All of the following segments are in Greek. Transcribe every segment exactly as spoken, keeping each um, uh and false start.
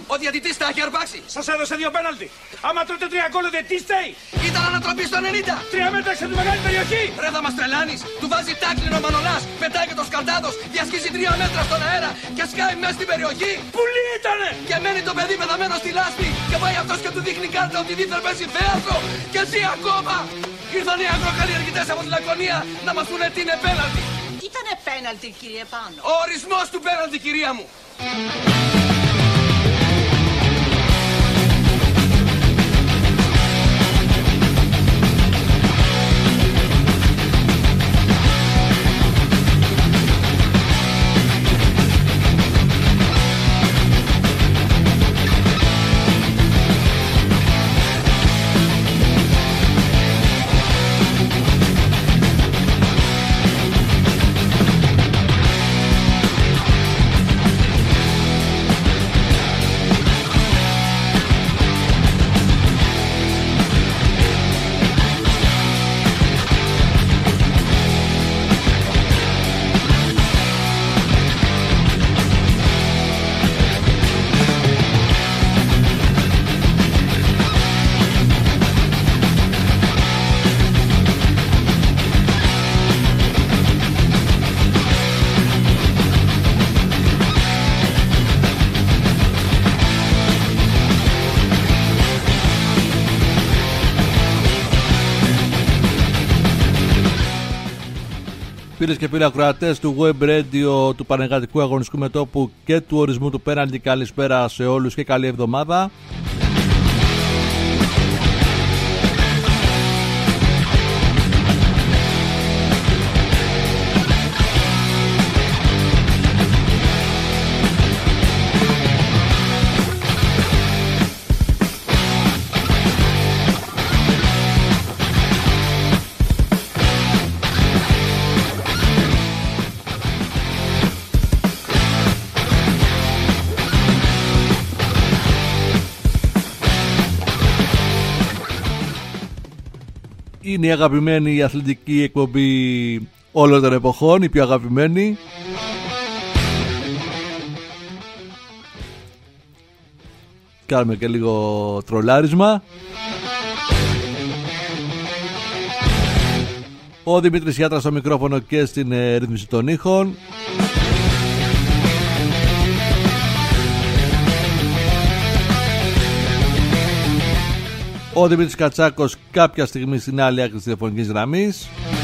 Ο διαιτητής τα έχει αρπάξει. Σας έδωσε δύο πέναλτι. Άμα τρώτε τρία γκολ, ο διαιτητής φταίει. Ήταν ανατροπή στο ενενήντα. Τρία μέτρα έξω από τη μεγάλη περιοχή. Ρε θα μας τρελάνεις. Του βάζει τάκλινο ο Μανολάς. Πετάει και το σκαλτάδος. Διασχίζει τρία μέτρα στον αέρα και σκάει μέσα στην περιοχή. Πουλί ήτανε. Και μένει το παιδί πεθαμένο στη λάσπη. Και πάει αυτός και του δείχνει κάρτα ότι δίθεν παίζει θέατρο. Και ζει ακόμα. Ήρθαν οι αγροκαλλιεργητές από τη Λακωνία να μας πούνε τι είναι πέναλτι. Τι ήτανε πέναλτι, κύριε Πάνο? Ο ορισμός του πέναλτι, κυρία μου. Φίλες και φίλοι ακροατές του Web Radio, του Πανεργατικού Αγωνιστικού Μετώπου και του ορισμού του πέναλτι, καλησπέρα σε όλους και καλή εβδομάδα. Είναι η αγαπημένη η αθλητική εκπομπή όλων των εποχών, η πιο αγαπημένη. Κάνουμε και λίγο τρολάρισμα. Ο Δημήτρης Γιάτρας στο μικρόφωνο και στην ε, ρύθμιση των ήχων. Ο Δημήτρης Κατσάκος κάποια στιγμή στην άλλη άκρη της τηλεφωνικής γραμμής.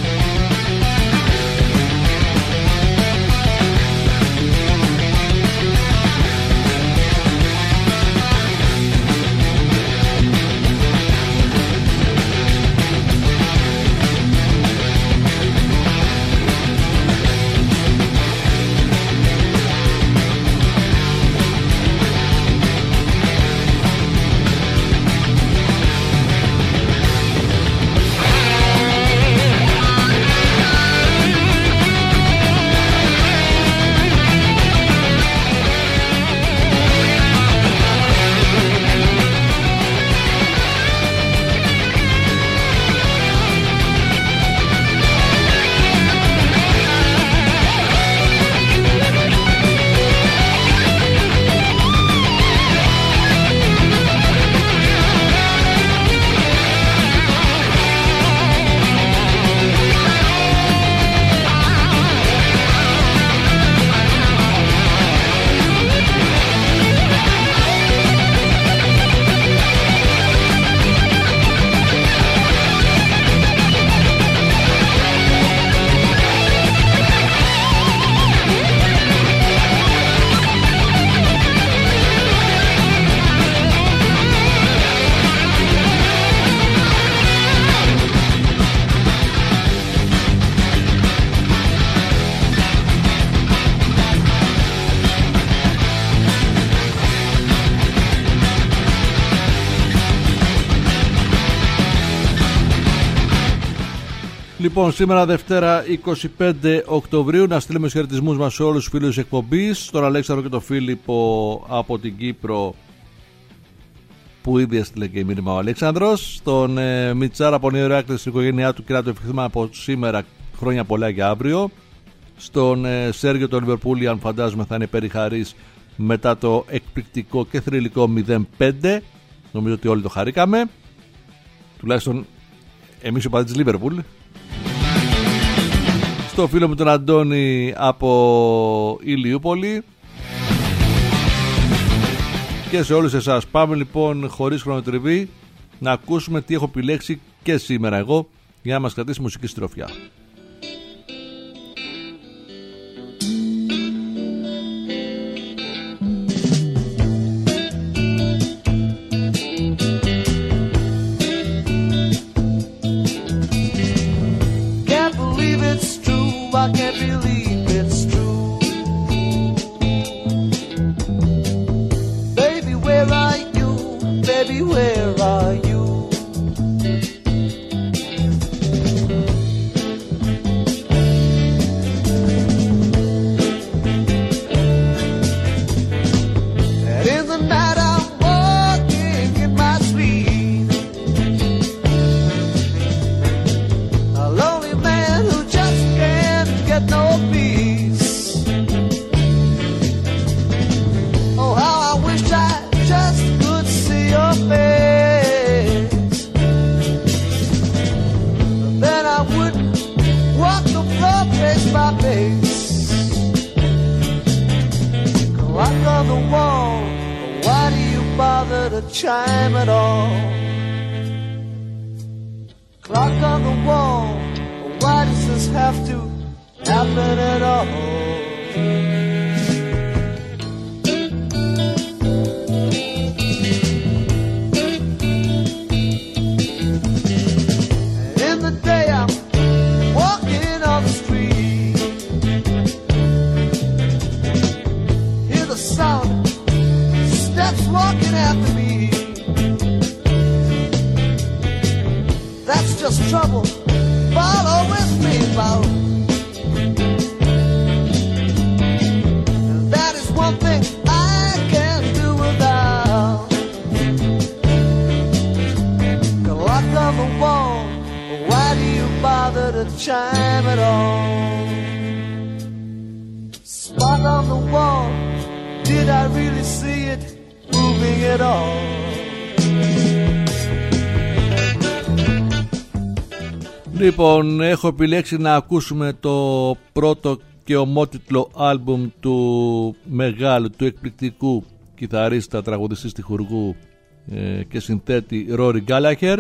Λοιπόν, σήμερα Δευτέρα είκοσι πέντε Οκτωβρίου, να στείλουμε χαιρετισμούς μας σε όλους τους φίλους της εκπομπής, στον Αλέξανδρο και τον Φίλιππο από την Κύπρο, που ήδη έστειλε και η μήνυμα ο Αλέξανδρος, στον ε, Μιτσάρα από Νέο Ηράκλειο, στην οικογένειά του, και να το ευχηθούμε από σήμερα χρόνια πολλά για αύριο, στον ε, Σέργιο τον Λιβερπούλη, αν φαντάζομαι θα είναι περιχαρής μετά το εκπληκτικό και θρυλικό μηδέν πέντε. Νομίζω ότι όλοι το χαρήκαμε, τουλάχιστον εμείς οι οπαδοί της Λίβερπουλ. Στο φίλο μου τον Αντώνη από Ηλιούπολη και σε όλους εσάς. Πάμε λοιπόν χωρίς χρονοτριβή να ακούσουμε τι έχω επιλέξει και σήμερα εγώ για να μας κρατήσει μουσική στροφιά. I can't believe it's true. Baby, where are you? Baby, where are you? And in the night I'm walking in my sleep, a lonely man who just can't get no peace. Oh, how I wish I just could see your face. Then I wouldn't walk the floor face by face. Clock on the wall, why do you bother to chime at all? Clock on the wall, why does this have to happen at all? In the day I'm walking on the street, hear the sound, steps walking after me. That's just trouble, follow with me about. That is one thing I can't do without. Clock on the wall, why do you bother to chime at all? Spot on the wall, did I really see it moving at all? Λοιπόν, έχω επιλέξει να ακούσουμε το πρώτο και ομότιτλο άλμπουμ του μεγάλου, του εκπληκτικού κιθαρίστα, τραγουδιστή, στιχουργού ε, και συνθέτη Rory Gallagher.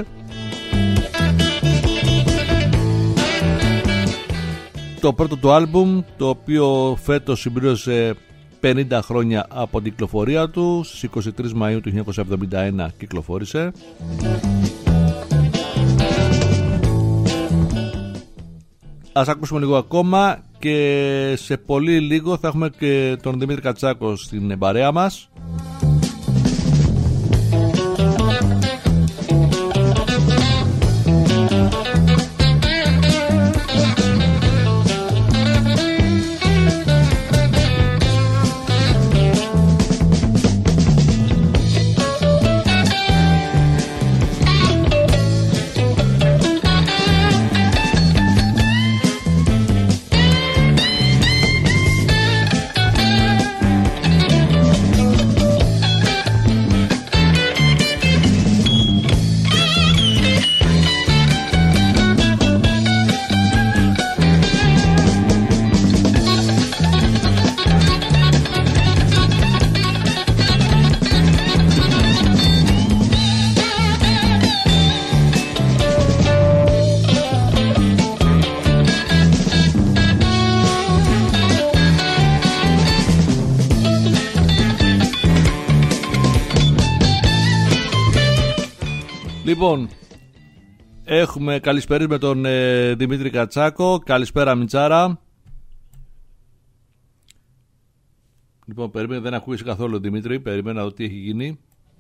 Το πρώτο του άλμπουμ, το οποίο φέτος συμπλήρωσε πενήντα χρόνια από την κυκλοφορία του, στις είκοσι τρεις Μαΐου του χίλια εννιακόσια εβδομήντα ένα κυκλοφόρησε. Ας ακούσουμε λίγο ακόμα και σε πολύ λίγο θα έχουμε και τον Δημήτρη Κατσάκο στην παρέα μας. Λοιπόν, έχουμε καλησπέρι με τον ε, Δημήτρη Κατσάκο. Καλησπέρα Μιτσάρα. Λοιπόν, περίμενε, δεν ακούγεσαι καθόλου Δημήτρη. Περίμενα να δω τι έχει γίνει.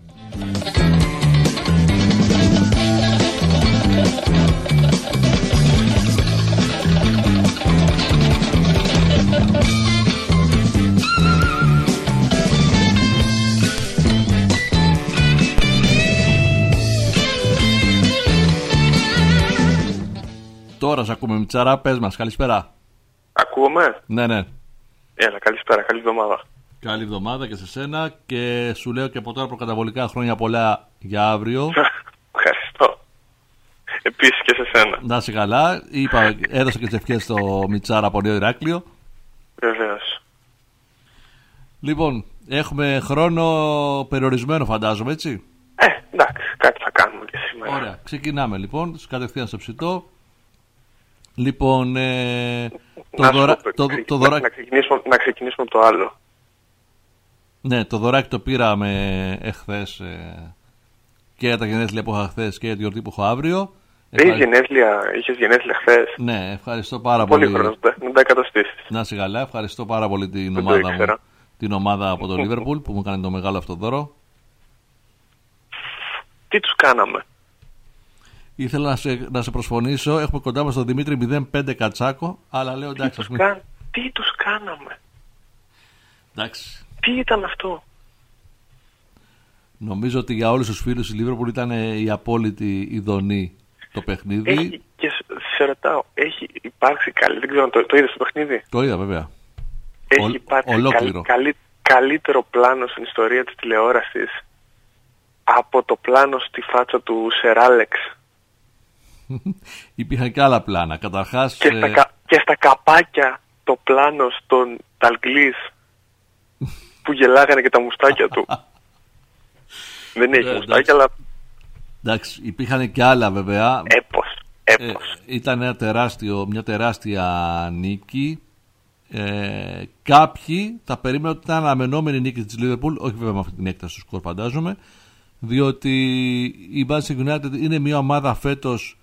Τώρα σε ακούμε Μιτσάρα, πες μας, καλησπέρα. Ακούγομαι? Ναι, ναι. Έλα, καλησπέρα, καλή εβδομάδα. Καλή εβδομάδα και σε σένα και σου λέω και από τώρα προκαταβολικά χρόνια πολλά για αύριο. Ευχαριστώ. Επίσης και σε σένα. Να είσαι καλά. Είπα, έδωσα και τις ευχές στο Μιτσάρα από Νέο Ηράκλειο. Βεβαίως. Λοιπόν, έχουμε χρόνο περιορισμένο φαντάζομαι, έτσι. Ε, εντάξει, κάτι θα κάνουμε και σήμερα. Ωραία, ξεκινάμε λοιπόν, κατευθείαν στο ψητό. Λοιπόν, ε, το να, σου δωρα... πω, το, να, το δωράκι... να, ξεκινήσουμε, να ξεκινήσουμε από το άλλο. Ναι, το δωράκι το πήραμε εχθές ε, και για τα γενέθλια που είχα χθες και για τη γιορτή που έχω αύριο. Είχες γενέθλια, είχες γενέθλια χθες. Ναι, ευχαριστώ πάρα πολύ. πολύ. Πολύ χρόνο, να τα εκατοστήσεις. Να είσαι καλά, ευχαριστώ πάρα πολύ την ομάδα μου, την ομάδα από το Liverpool που μου έκανε το μεγάλο αυτό δώρο. Τι τους κάναμε? Ήθελα να σε, να σε προσφωνήσω, έχουμε κοντά μας τον Δημήτρη μηδέν πέντε Κατσάκο, αλλά λέω εντάξει. Τι, τους κα... τι τους κάναμε? Εντάξει. Τι ήταν αυτό? Νομίζω ότι για όλους τους φίλους της Liverpool ήταν η απόλυτη ειδονή το παιχνίδι. Έχει, και σε ρωτάω, έχει υπάρξει καλή, δεν ξέρω, το, το είδες το παιχνίδι? Το είδα βέβαια. Έχει Ο, υπάρξει καλ, καλ, καλύτερο πλάνο στην ιστορία της τηλεόρασης από το πλάνο στη φάτσα του Σερ Άλεξ. Υπήρχαν και άλλα πλάνα. Καταρχάς, και, στα, ε... και στα καπάκια το πλάνο στον Ταλγκλής που γελάγανε και τα μουστάκια του. Δεν έχει μουστάκια, αλλά... Εντάξει, υπήρχαν και άλλα βέβαια. Έπος, έπος. Ε, ήταν ένα τεράστιο, μια τεράστια νίκη. Ε, κάποιοι θα περίμεναν ότι ήταν αναμενόμενη νίκη της Liverpool, όχι βέβαια με αυτή την έκταση του σκορ φαντάζομαι, διότι η Manchester United είναι μια ομάδα φέτος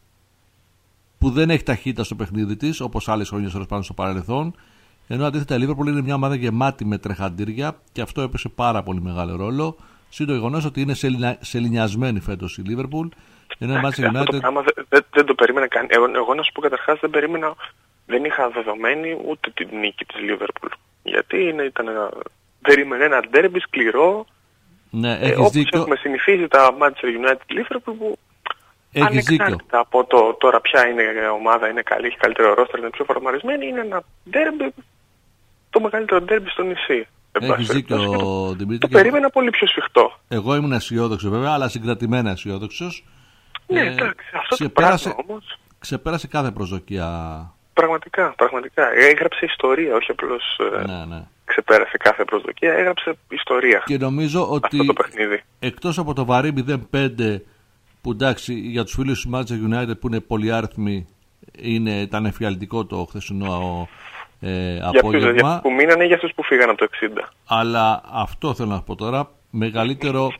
που δεν έχει ταχύτητα στο παιχνίδι της, όπως άλλες χρονιές ώρες πάνω στο παρελθόν, ενώ αντίθετα η Liverpool είναι μια ομάδα γεμάτη με τρεχαντήρια και αυτό έπαιξε πάρα πολύ μεγάλο ρόλο. Συν το γεγονός ότι είναι σεληνιασμένη φέτος η Liverpool. Ενώ η Manchester United... Αυτό το πράγμα δεν, δεν, δεν το περίμενα καν. Εγώ, εγώ να σου πω καταρχάς δεν περίμενα, δεν είχα δεδομένη ούτε την νίκη της Liverpool. Γιατί είναι, ήταν ένα, περίμενε ένα ντέρμπι σκληρό. Ναι, ε, όπως δίκιο. Έχουμε συνηθίσει τα Manchester United Liverpool που ανεξάρτητα από το τώρα ποια είναι η ομάδα, είναι καλή, έχει καλύτερο ρόστερ, είναι πιο φορμαρισμένη, είναι ένα ντέρμπι, το μεγαλύτερο ντέρμπι στο νησί. Έχεις δίκιο, Δημήτρη. Το περίμενα πολύ πιο σφιχτό. Εγώ ήμουν αισιόδοξο βέβαια, αλλά συγκρατημένα αισιόδοξος. Ναι, ε, εντάξει, αυτό ξεπέρασε, το πράγμα όμως. Ξεπέρασε κάθε προσδοκία. Πραγματικά, πραγματικά. Έγραψε ιστορία, όχι απλώς ναι, ναι. ξεπέρασε κάθε προσδοκία, έγραψε ιστορία. Και νομίζω ότι αυτό το παιχνίδι. Εκτός από το βαρύ μηδέν πέντε, που εντάξει για τους φίλους του Manchester United που είναι πολυάριθμοι, είναι, ήταν εφιαλτικό το χθεσινό ε, απόγευμα. Για αυτούς που μείνανε ή για αυτούς που φύγαν από το εξήντα. Αλλά αυτό θέλω να πω τώρα, μεγαλύτερο,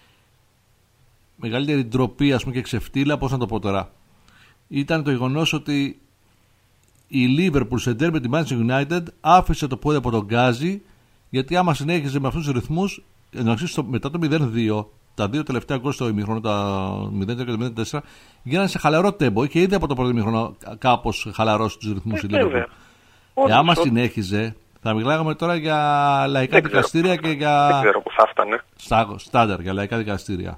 μεγαλύτερη ντροπή ας πούμε και ξεφτύλα, πώς να το πω τώρα, ήταν το γεγονός ότι η Liverpool σε ντέρμπι με τη Manchester United άφησε το πόδι από τον γκάζι, γιατί άμα συνέχιζε με αυτούς τους ρυθμούς, μετά το μηδέν δύο, τα δύο τελευταία γκολ στο ημίχρονο, τα μηδέν τρία και το μηδέν τέσσερα, γίνανε σε χαλαρό τέμπο. Είχε ήδη από το πρώτο ημίχρονο κάπως χαλαρώσει τους ρυθμούς η Liverpool. Ε, άμα συνέχιζε, θα μιλάγαμε τώρα για λαϊκά δεν δικαστήρια ξέρω, και για. Δεν ξέρω που θα έφτανε. Στάνταρ για λαϊκά δικαστήρια.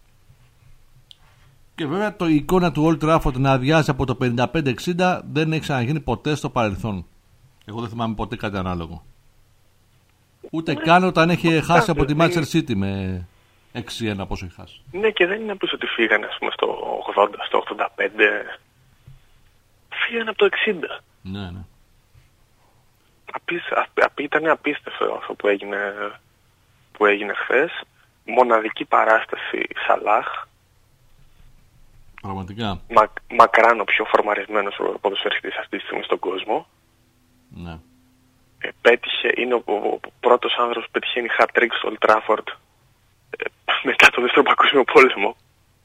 Και βέβαια το η εικόνα του Old Trafford να αδειάζει από το πενήντα πέντε εξήντα δεν έχει ξαναγίνει ποτέ στο παρελθόν. Εγώ δεν θυμάμαι ποτέ κάτι ανάλογο. Ούτε καν όταν έχει χάσει από τη Manchester City με έξι ένα πόσο έχει χάσει. Ναι, και δεν είναι πίσω ότι φύγανε ας πούμε, στο ογδόντα, στο ογδόντα πέντε. Φύγανε από το εξήντα. Ναι, ναι. Απίς, απ, ήταν απίστευτο αυτό που έγινε, που έγινε χθες. Μοναδική παράσταση Σαλάχ. Πραγματικά. Μα, μακράν ο πιο φορμαρισμένος ποδοσφαιριστής αυτή τη στιγμή στον κόσμο. Ναι. Ε, πέτυχε, είναι ο, ο, ο πρώτος άνδρος που πετυχαίνει hat-trick στο Old Trafford ε, μετά το δεύτερο παγκόσμιο πόλεμο.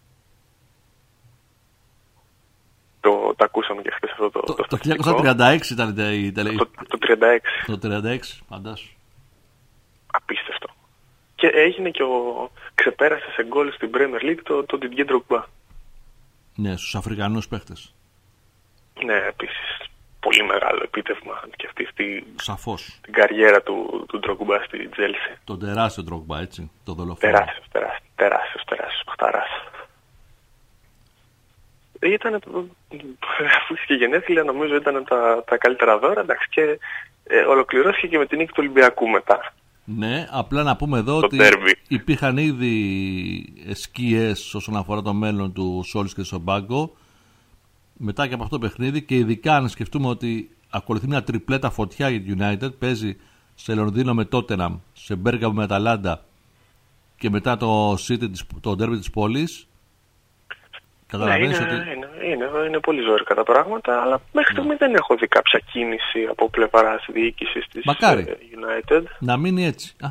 Το, το ακούσαμε και χθες αυτό το... Το, το, το χίλια εννιακόσια τριάντα έξι ήταν η τελευταία. Το, το τριάντα έξι. Το τριάντα έξι, φαντάσου. Απίστευτο. Και έγινε και ο... ξεπέρασε σε γκολ στην Premier League το, το Didier Drogba. Ναι, στους Αφρικανούς παίχτες. Ναι, επίσης. Πολύ μεγάλο επίτευγμα και αυτή στη... Σαφώς. την καριέρα του, του Drogba στη Chelsea. Τον τεράστιο Drogba, έτσι. Το δολοφόνο. Τεράστιος, τεράστιος, τεράστιος, τεράστιος παχταράς. Ήταν, αφού είχε γενέθλια, νομίζω ήταν τα, τα καλύτερα δώρα, εντάξει, και ε, ολοκληρώθηκε και με την νίκη του Ολυμπιακού μετά. Ναι, απλά να πούμε εδώ το ότι derby. Υπήρχαν ήδη σκιές όσον αφορά το μέλλον του Σόλις και στον πάγκο μετά και από αυτό το παιχνίδι, και ειδικά αν σκεφτούμε ότι ακολουθεί μια τριπλέτα φωτιά για τη United, παίζει σε Λονδίνο με Τότεναμ, σε Μπέργαμο με Αταλάντα και μετά το City, το derby της πόλης. Καταλαβαίνεις ναι, είναι, ότι... είναι, είναι, είναι πολύ ζώρικα τα πράγματα, αλλά μέχρι στιγμή δεν έχω δει κάποια κίνηση από πλευράς διοίκησης της Μακάρι. United. Να μείνει έτσι. Α.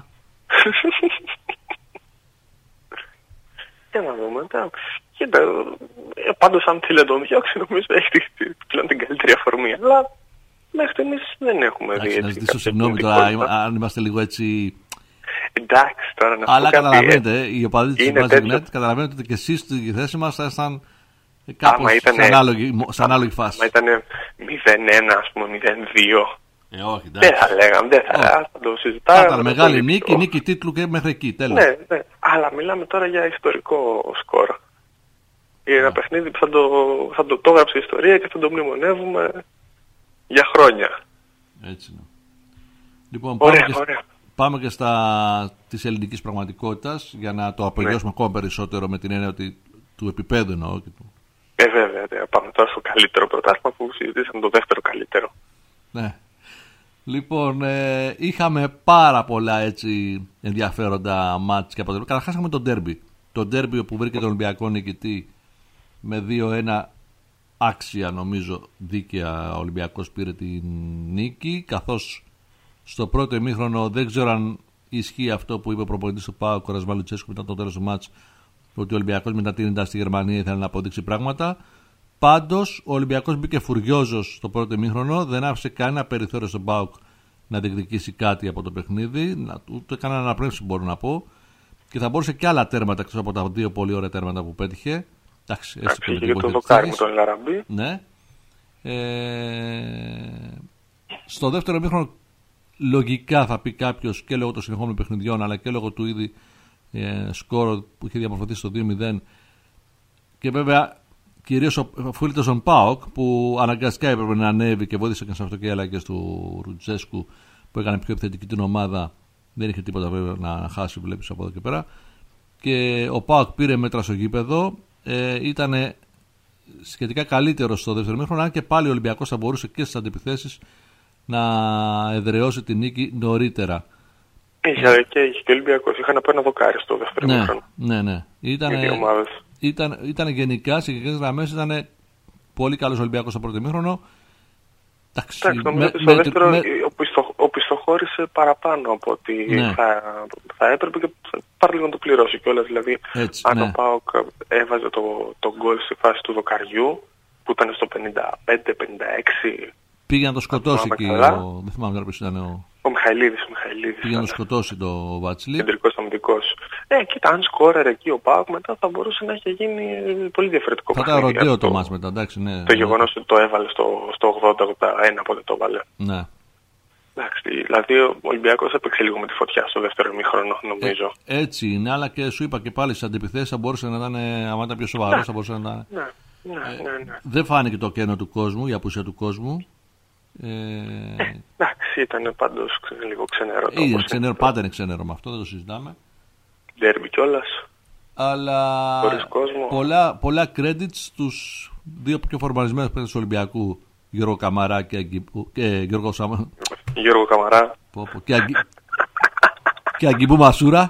Για να δούμε. Κοίτα, πάντως αν θέλει να τον διώξει, νομίζω έχει πλέον την καλύτερη αφορμή. Αλλά μέχρι στιγμής δεν έχουμε δει έτσι. Να ζητήσω συγγνώμη τώρα, αν είμαστε λίγο έτσι... Εντάξει, τώρα να σου αλλά πω κάτι. καταλαβαίνετε, οι οπαδοί της Manchester United καταλαβαίνετε ότι και εσείς στη θέση μας θα ήσταν κάπως σε ανάλογη, ανάλογη φάση. Μα ήταν μηδέν ένα, ας πούμε, μηδέν δύο. Ε, όχι, εντάξει. Δεν θα λέγαμε, δεν θα, θα το συζητάμε. Θα ήταν μεγάλη νίκη, νίκη τίτλου και μέχρι εκεί, τέλος. Ναι, ναι, αλλά μιλάμε τώρα για ιστορικό σκορ. Είναι ένα παιχνίδι που θα το, θα το, το έγραψε η ιστορία και θα το μνημονεύουμε για χρόνια. Έτσι είναι. Λοιπόν, ωραία, πάμε, και, ωραία. πάμε και στα της ελληνικής πραγματικότητας για να το απογειώσουμε ναι. ακόμα περισσότερο με την έννοια ότι του επίπεδου εννοώ. Και του... Ε, βέβαια, πάμε τώρα στο καλύτερο πρωτάθλημα που συζητήσαμε το δεύτερο καλύτερο. Ναι. Λοιπόν, ε, είχαμε πάρα πολλά έτσι ενδιαφέροντα μάτς και αποτελέσματα. Καταρχάς είχαμε το ντέρμπι. Το ντέρμπι που βρήκε τον Ολυμπιακό νικητή με δύο ένα άξια, νομίζω δίκαια. Ο Ολυμπιακός πήρε την νίκη, καθώς στο πρώτο ημίχρονο δεν ξέρω αν ισχύει αυτό που είπε ο προπονητής του ΠΑΟΚ, ο Ρασβάλ Λουτσέσκου, μετά το τέλος του μάτς, ότι ο Ολυμπιακός μετά την ένταση στη Γερμανία ήθελε να αποδείξει πράγματα. Πάντως ο Ολυμπιακός μπήκε φουριόζος στο πρώτο ημίχρονο, δεν άφησε κανένα περιθώριο στον ΠΑΟΚ να διεκδικήσει κάτι από το παιχνίδι, να, ούτε κανένα αναπνεύσει μπορώ να πω, και θα μπορούσε και άλλα τέρματα εκτός από τα δύο πολύ ωραία τέρματα που πέτυχε. Εντάξει, έτσι και το δοκάρι με τον Λαραμπή. Ναι. Ε, στο δεύτερο ημίχρονο λογικά θα πει κάποιος, και λόγω των συνεχόμενων παιχνιδιών αλλά και λόγω του ήδη ε, σκόρ που είχε διαμορφωθεί στο δύο μηδέν, και βέβαια κυρίως οφείλεται στον ΠΑΟΚ που αναγκαστικά έπρεπε να ανέβει και βοήθησε και σε αυτό και οι αλλαγές του Ρουτσέσκου που έκανε πιο επιθετική την ομάδα. Δεν είχε τίποτα βέβαια να χάσει, βλέπεις από εδώ και πέρα. Και ο ΠΑΟΚ πήρε μέτρα στο γήπεδο. Ε, ήταν σχετικά καλύτερο στο δεύτερο ημίχρονο, αν και πάλι ο Ολυμπιακός θα μπορούσε και στις αντιπιθέσεις να εδραιώσει την νίκη νωρίτερα. Είχε και, είχε και ο Ολυμπιακός. Είχαν από ένα δοκάρι στο δεύτερο ναι, ημίχρονο. Ναι, ναι. Ήταν, ήταν, ήταν γενικά σε γενικές γραμμές ήταν πολύ καλός ο Ολυμπιακός στο πρώτο ημίχρονο. Εντάξει, νομίζω ότι στο δεύτερο με... οπισθοχώρησε παραπάνω από ότι ναι. θα, θα έπρεπε και πάρει λίγο να το πληρώσει κιόλας. Δηλαδή, έτσι, αν ναι. ο ΠΑΟΚ έβαζε το, το γκολ στη φάση του δοκαριού, που ήταν στο πενήντα πέντε πενήντα έξι. Πήγε να το σκοτώσει και ο... δεν θυμάμαι ποιος ήταν ο... Ο Μιχαηλίδης, ο Μιχαηλίδης. Πήγε να το σκοτώσει το Βάτσιλι. Κεντρικός αμυντικός. Ε, κοίτα, αν σκόρερε εκεί ο ΠΑΟΚ μετά θα μπορούσε να έχει γίνει πολύ διαφορετικό. Θα ήταν ροντέο το μάτς μετά, εντάξει, ναι. Το γεγονός ότι το έβαλε στο, στο ογδόντα ογδόντα ένα, πότε το έβαλε. Ναι. Εντάξει, δηλαδή ο Ολυμπιακός έπαιξε λίγο με τη φωτιά στο δεύτερο ημίχρονο, νομίζω. Ε, έτσι είναι, αλλά και σου είπα και πάλι στις αντιπιθέσεις θα μπορούσε να ήταν, άμα ήταν πιο σοβαρός, ναι. θα μπορούσε να ήταν. Ναι, ναι, ναι, ναι. Ε, δεν φάνηκε το κένο του κόσμου, η απουσία του κόσμου. Ε... Ε, εντάξει, ήταν πάντως λίγο ξενέρο. Είναι ξενέρο, πάντα είναι ξενέρο με αυτό, δεν το συζητάμε. Ντέρμπι κιόλας. Αλλά πολλά, πολλά credits στους δύο πιο φορμαρισμένους παίκτες του Ολυμπιακού, Γιώργο Καμαρά και, Αγγι... και Γιώργο Σαμα... Γιώργο Καμαρά πω, πω. και, Αγγι... και Αγκιμπού Μασούρα.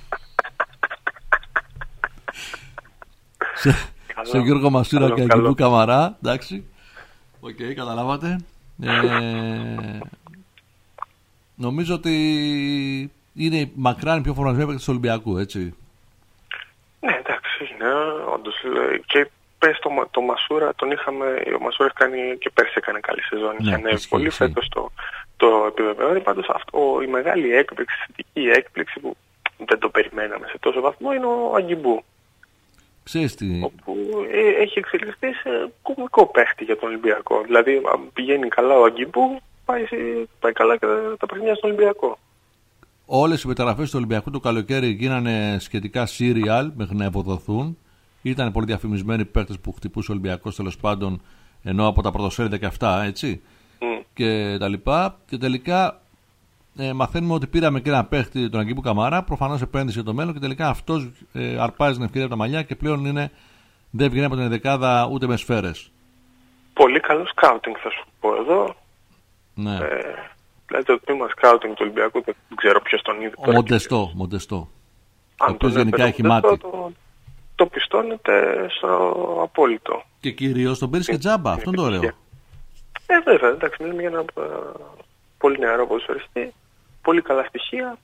σε... σε Γιώργο Μασούρα καλό, και Αγκιμπού Καμαρά. Εντάξει, οκ, okay, καταλάβατε. Ε, νομίζω ότι είναι μακράν πιο φορμασμένοι παίκτες του Ολυμπιακού, έτσι. Ναι, εντάξει, είναι όντως. Και πες το, το Μασούρα, τον είχαμε, ο Μασούρας κάνει και πέρσι έκανε καλή σεζόν. Ναι, είχε ανέβει πολύ, φέτος το, το επιβεβαιώνει. Πάντως αυτό, η μεγάλη έκπληξη, η θετική έκπληξη που δεν το περιμέναμε σε τόσο βαθμό είναι ο Αγκιμπού. Ξέρεις τι... Όπου ε, έχει εξελιχθεί σε κομικό παίχτη για τον Ολυμπιακό. Δηλαδή, αν πηγαίνει καλά ο Αγκιμπού, πάει, πάει καλά και τα παιχνίδια στον Ολυμπιακό. Όλες οι μεταγραφές του Ολυμπιακού το καλοκαίρι γίνανε σχετικά serial μέχρι να ευοδοθούν. Ήταν πολύ διαφημισμένοι παίκτες που χτυπούσε ο Ολυμπιακός τέλος πάντων, ενώ από τα πρωτοσφαίρια και αυτά, έτσι. mm. και τα λοιπά. Και τελικά ε, μαθαίνουμε ότι πήραμε και ένα παίχτη, τον Αγκίπου Καμαρά, προφανώς επένδυσε για το μέλλον και τελικά αυτός ε, αρπάζει την ευκαιρία από τα μαλλιά και πλέον είναι, δεν βγαίνει από την δεκάδα ούτε με σφαίρες. Πολύ καλό σκάουτινγκ θα σου πω εδώ. Ναι. Ε, δηλαδή το τμήμα σκάουτινγκ του Ολυμπιακού δεν ξέρω ποιος τον είδε. Ο Μοντεστό, Μοντεστό. Αν ο οποίος γενικά έχει μάτι. Το, το πιστώνεται στο απόλυτο. Και κυρίως τον πήρες και τζάμπα, αυτό είναι το ωραίο. Ε, βέβαια, εντάξει, μιλάμε για ένα uh, πολύ νεαρό ποδοσφαιριστή, πολύ καλά στοιχεία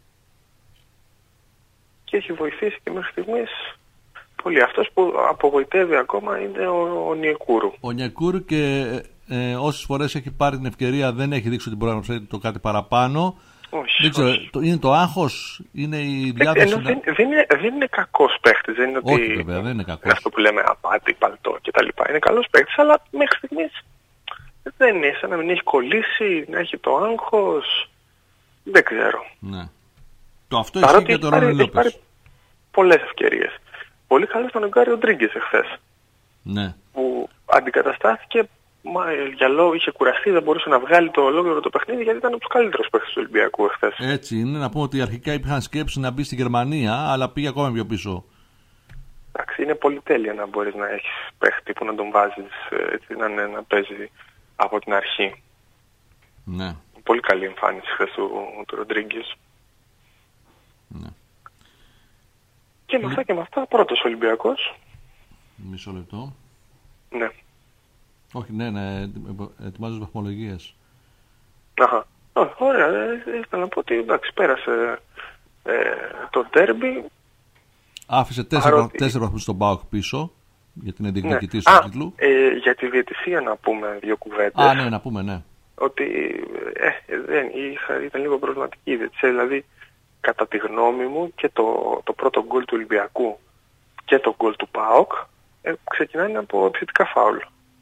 και έχει βοηθήσει και μέχρι στιγμής πολύ. Αυτός που απογοητεύει ακόμα είναι ο, ο Νιεκούρου. Ο Νιεκούρου και ε, όσες φορές έχει πάρει την ευκαιρία δεν έχει δείξει ότι μπορεί να προσθέτει το κάτι παραπάνω. Όχι, δεν ξέρω, όχι. Το, είναι το άγχος, είναι η διάθεση. Ε, να... δεν, δεν, είναι, δεν είναι κακός παίχτης, δεν είναι ότι όχι, βέβαια, δεν είναι κακός. Είναι αυτό που λέμε απάτη, παλτό κτλ. Είναι καλός παίχτης, αλλά μέχρι στιγμής δεν είναι, σαν να μην έχει κολλήσει, να έχει το άγχος, δεν ξέρω. Ναι. Το αυτό ισχύει και το Ρόνι Λόπες. Έχει πάρει πολλές ευκαιρίες. Πολύ καλό ήταν ο Γκάρι Ροντρίγκες εχθές. Ναι. Που αντικαταστάθηκε, μα, για λόγο είχε κουραστεί, δεν μπορούσε να βγάλει το ολόκληρο το παιχνίδι γιατί ήταν από τους καλύτερους παίκτες του Ολυμπιακού εχθές. Έτσι είναι, να πούμε ότι αρχικά υπήρχαν σκέψεις να μπει στη Γερμανία, αλλά πήγε ακόμα πιο πίσω. Εντάξει, είναι πολυτέλεια να μπορείς να έχεις παίχτη που να τον βάζεις, έτσι, να, να παίζει από την αρχή. Ναι. Πολύ καλή εμφάνιση χθες του, του Ροντρίγκες. Ναι. Και με αυτά και με αυτά, πρώτος Ολυμπιακός. Μισό λεπτό. Ναι. Όχι, ναι, ναι, ετοιμάζω τις βαθμολογίες. Αχα. Ωραία, ήθελα να πω ότι εντάξει, πέρασε ε, το ντέρμπι. Άφησε τέσσερα βαθμούς στον ΠΑΟΚ πίσω, γιατί είναι διεκδικητής ναι. του τίτλου. Ε, για τη διαιτησία να πούμε δύο κουβέντες. Α, ναι, να πούμε, ναι. Ότι ε, δεν, είχα, ήταν λίγο προβληματική η διαιτησία, δηλαδή κατά τη γνώμη μου και το, το πρώτο γκολ του Ολυμπιακού και το γκολ του ΠΑΟΚ ε, ξεκινάνε από επιθετικά φάουλ.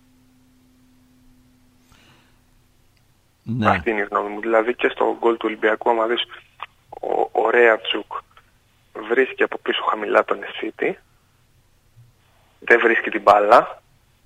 Ναι. Αυτή είναι η γνώμη μου. Δηλαδή και στο γκολ του Ολυμπιακού, άμα δεις, ο, ο Ρέατσουκ βρίσκει από πίσω χαμηλά τον Εσίτη, δεν βρίσκει την μπάλα.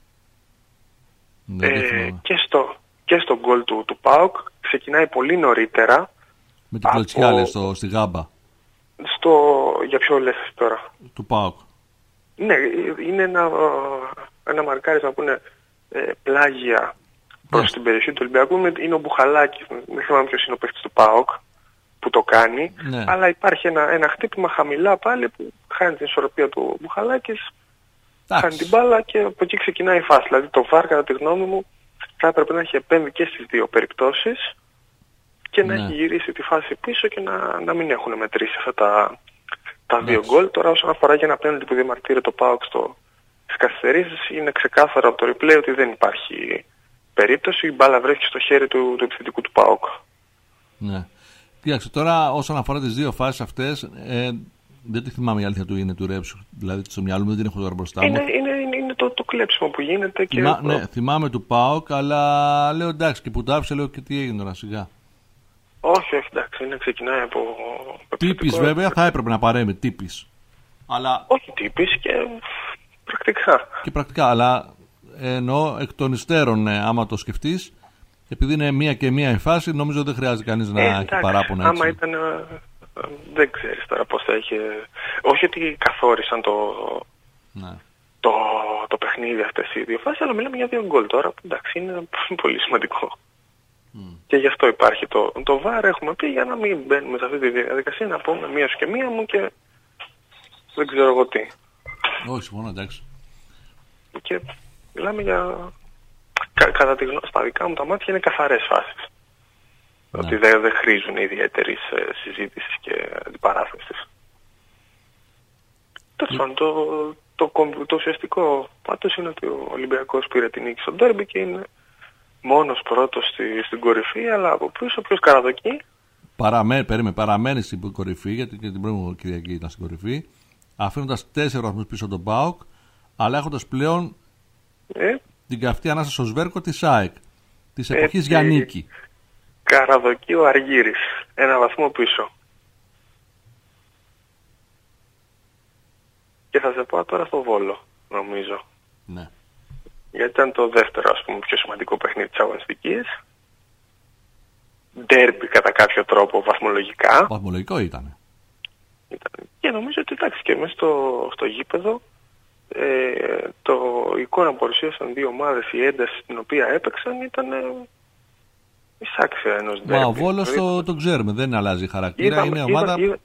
Ναι, ε, και στο και στο γκολ του, του ΠΑΟΚ ξεκινάει πολύ νωρίτερα. Με την κλωτσιά από... λες στο, στη γάμπα. Στο... Για ποιο λες τώρα? Του ΠΑΟΚ. Ναι, είναι ένα, ένα μαρκάρισμα που είναι ε, πλάγια προς yeah. την περιοχή του Ολυμπιακού. Είναι ο Μπουχαλάκης, δεν θυμάμαι ποιος είναι ο παίκτης του ΠΑΟΚ που το κάνει. Yeah. Αλλά υπάρχει ένα, ένα χτύπημα χαμηλά πάλι που χάνει την ισορροπία του Μπουχαλάκης, χάνει την μπάλα και από εκεί ξεκινάει η φάση. Δηλαδή το βαρ, κατά τη γνώμη μου, θα έπρεπε να έχει επέμβει και στις δύο περιπτώσεις και να ναι. έχει γυρίσει τη φάση πίσω και να, να μην έχουν μετρήσει αυτά τα, τα δύο γκολ. Τώρα όσον αφορά για ένα πέναλτι που διαμαρτύρεται το ΠΑΟΚ στις καθυστερήσεις, είναι ξεκάθαρο από το replay ότι δεν υπάρχει περίπτωση. Η μπάλα βρέθηκε στο χέρι του, του επιθετικού του ΠΑΟΚ. Ναι. Κοίταξε, τώρα όσον αφορά τις δύο φάσεις αυτές, ε, δεν τη θυμάμαι η αλήθεια του είναι του Ρέψου. Δηλαδή στο μυαλό μου δεν την έχω τώρα μπροστά μου. Είναι, είναι, είναι, είναι το, το κλέψιμο που γίνεται. Και Θυμά, ναι, θυμάμαι του ΠΑΟΚ, αλλά λέω εντάξει και που το άφησε, λέω και τι έγινε τώρα σιγά. Όχι, όχι, εντάξει, είναι ξεκινάει από... Τύπης βέβαια θα έπρεπε να παρέμει, τύπης. Αλλά... Όχι τύπης και πρακτικά. Και πρακτικά, αλλά εννοώ εκ των υστέρων, ναι, άμα το σκεφτείς, επειδή είναι μία και μία η φάση, νομίζω δεν χρειάζεται κανείς να ε, έχει παράπονα έτσι. Άμα ήταν... Δεν ξέρεις τώρα πώς θα είχε... Όχι ότι καθόρισαν το... Ναι. Το, το παιχνίδι αυτές οι δύο φάσεις, αλλά μιλάμε για δύο γκολ τώρα, που εντάξει είναι πολύ σημαντικό. Mm. Και γι' αυτό υπάρχει το, το βαρ, έχουμε πει, για να μην μπαίνουμε σε αυτή τη διαδικασία, να πούμε μία σου και μία μου και δεν ξέρω εγώ τι. Όχι, συμφωνώ, εντάξει. Και μιλάμε για... Κα, κατά τη γνώμη, στα δικά μου τα μάτια είναι καθαρές φάσεις. Ναι. Ότι δεν, δεν χρήζουν ιδιαίτερης συζήτησης και αντιπαράθεσης. Τέλος πάντων, το, το, το, το ουσιαστικό πάντως είναι ότι ο Ολυμπιακός πήρε την νίκη στο ντέρμπι και είναι μόνος πρώτος στη, στην κορυφή, αλλά από πίσω ποιος Καραδοκεί. Παραμέ, περίμενε, παραμένει στην κορυφή, γιατί και την προηγούμενη Κυριακή ήταν στην κορυφή, αφήνοντας τέσσερις βαθμούς πίσω τον ΠΑΟΚ, αλλά έχοντας πλέον ε? την καυτή ανάσταση στο σβέρκο της ΑΕΚ, της εποχής για νίκη. Καραδοκεί ο Αργύρης, ένα βαθμό πίσω. Και θα σε πάω τώρα στο Βόλο, νομίζω. Ναι. γιατί ήταν το δεύτερο, ας πούμε, πιο σημαντικό παιχνίδι της αγωνιστικής. Ντέρμπι κατά κάποιο τρόπο βαθμολογικά. Βαθμολογικό ήταν. ήταν. Και νομίζω ότι εντάξει και μέσα στο, στο γήπεδο ε, το η εικόνα που παρουσίασαν δύο ομάδες, η ένταση στην οποία έπαιξαν ήταν ε, εισάξια ενός ντέρμπι. Μα ο Βόλος δηλαδή, το, το ξέρουμε, δεν αλλάζει χαρακτήρα, είδα, είναι είδα, ομάδα... Είδα,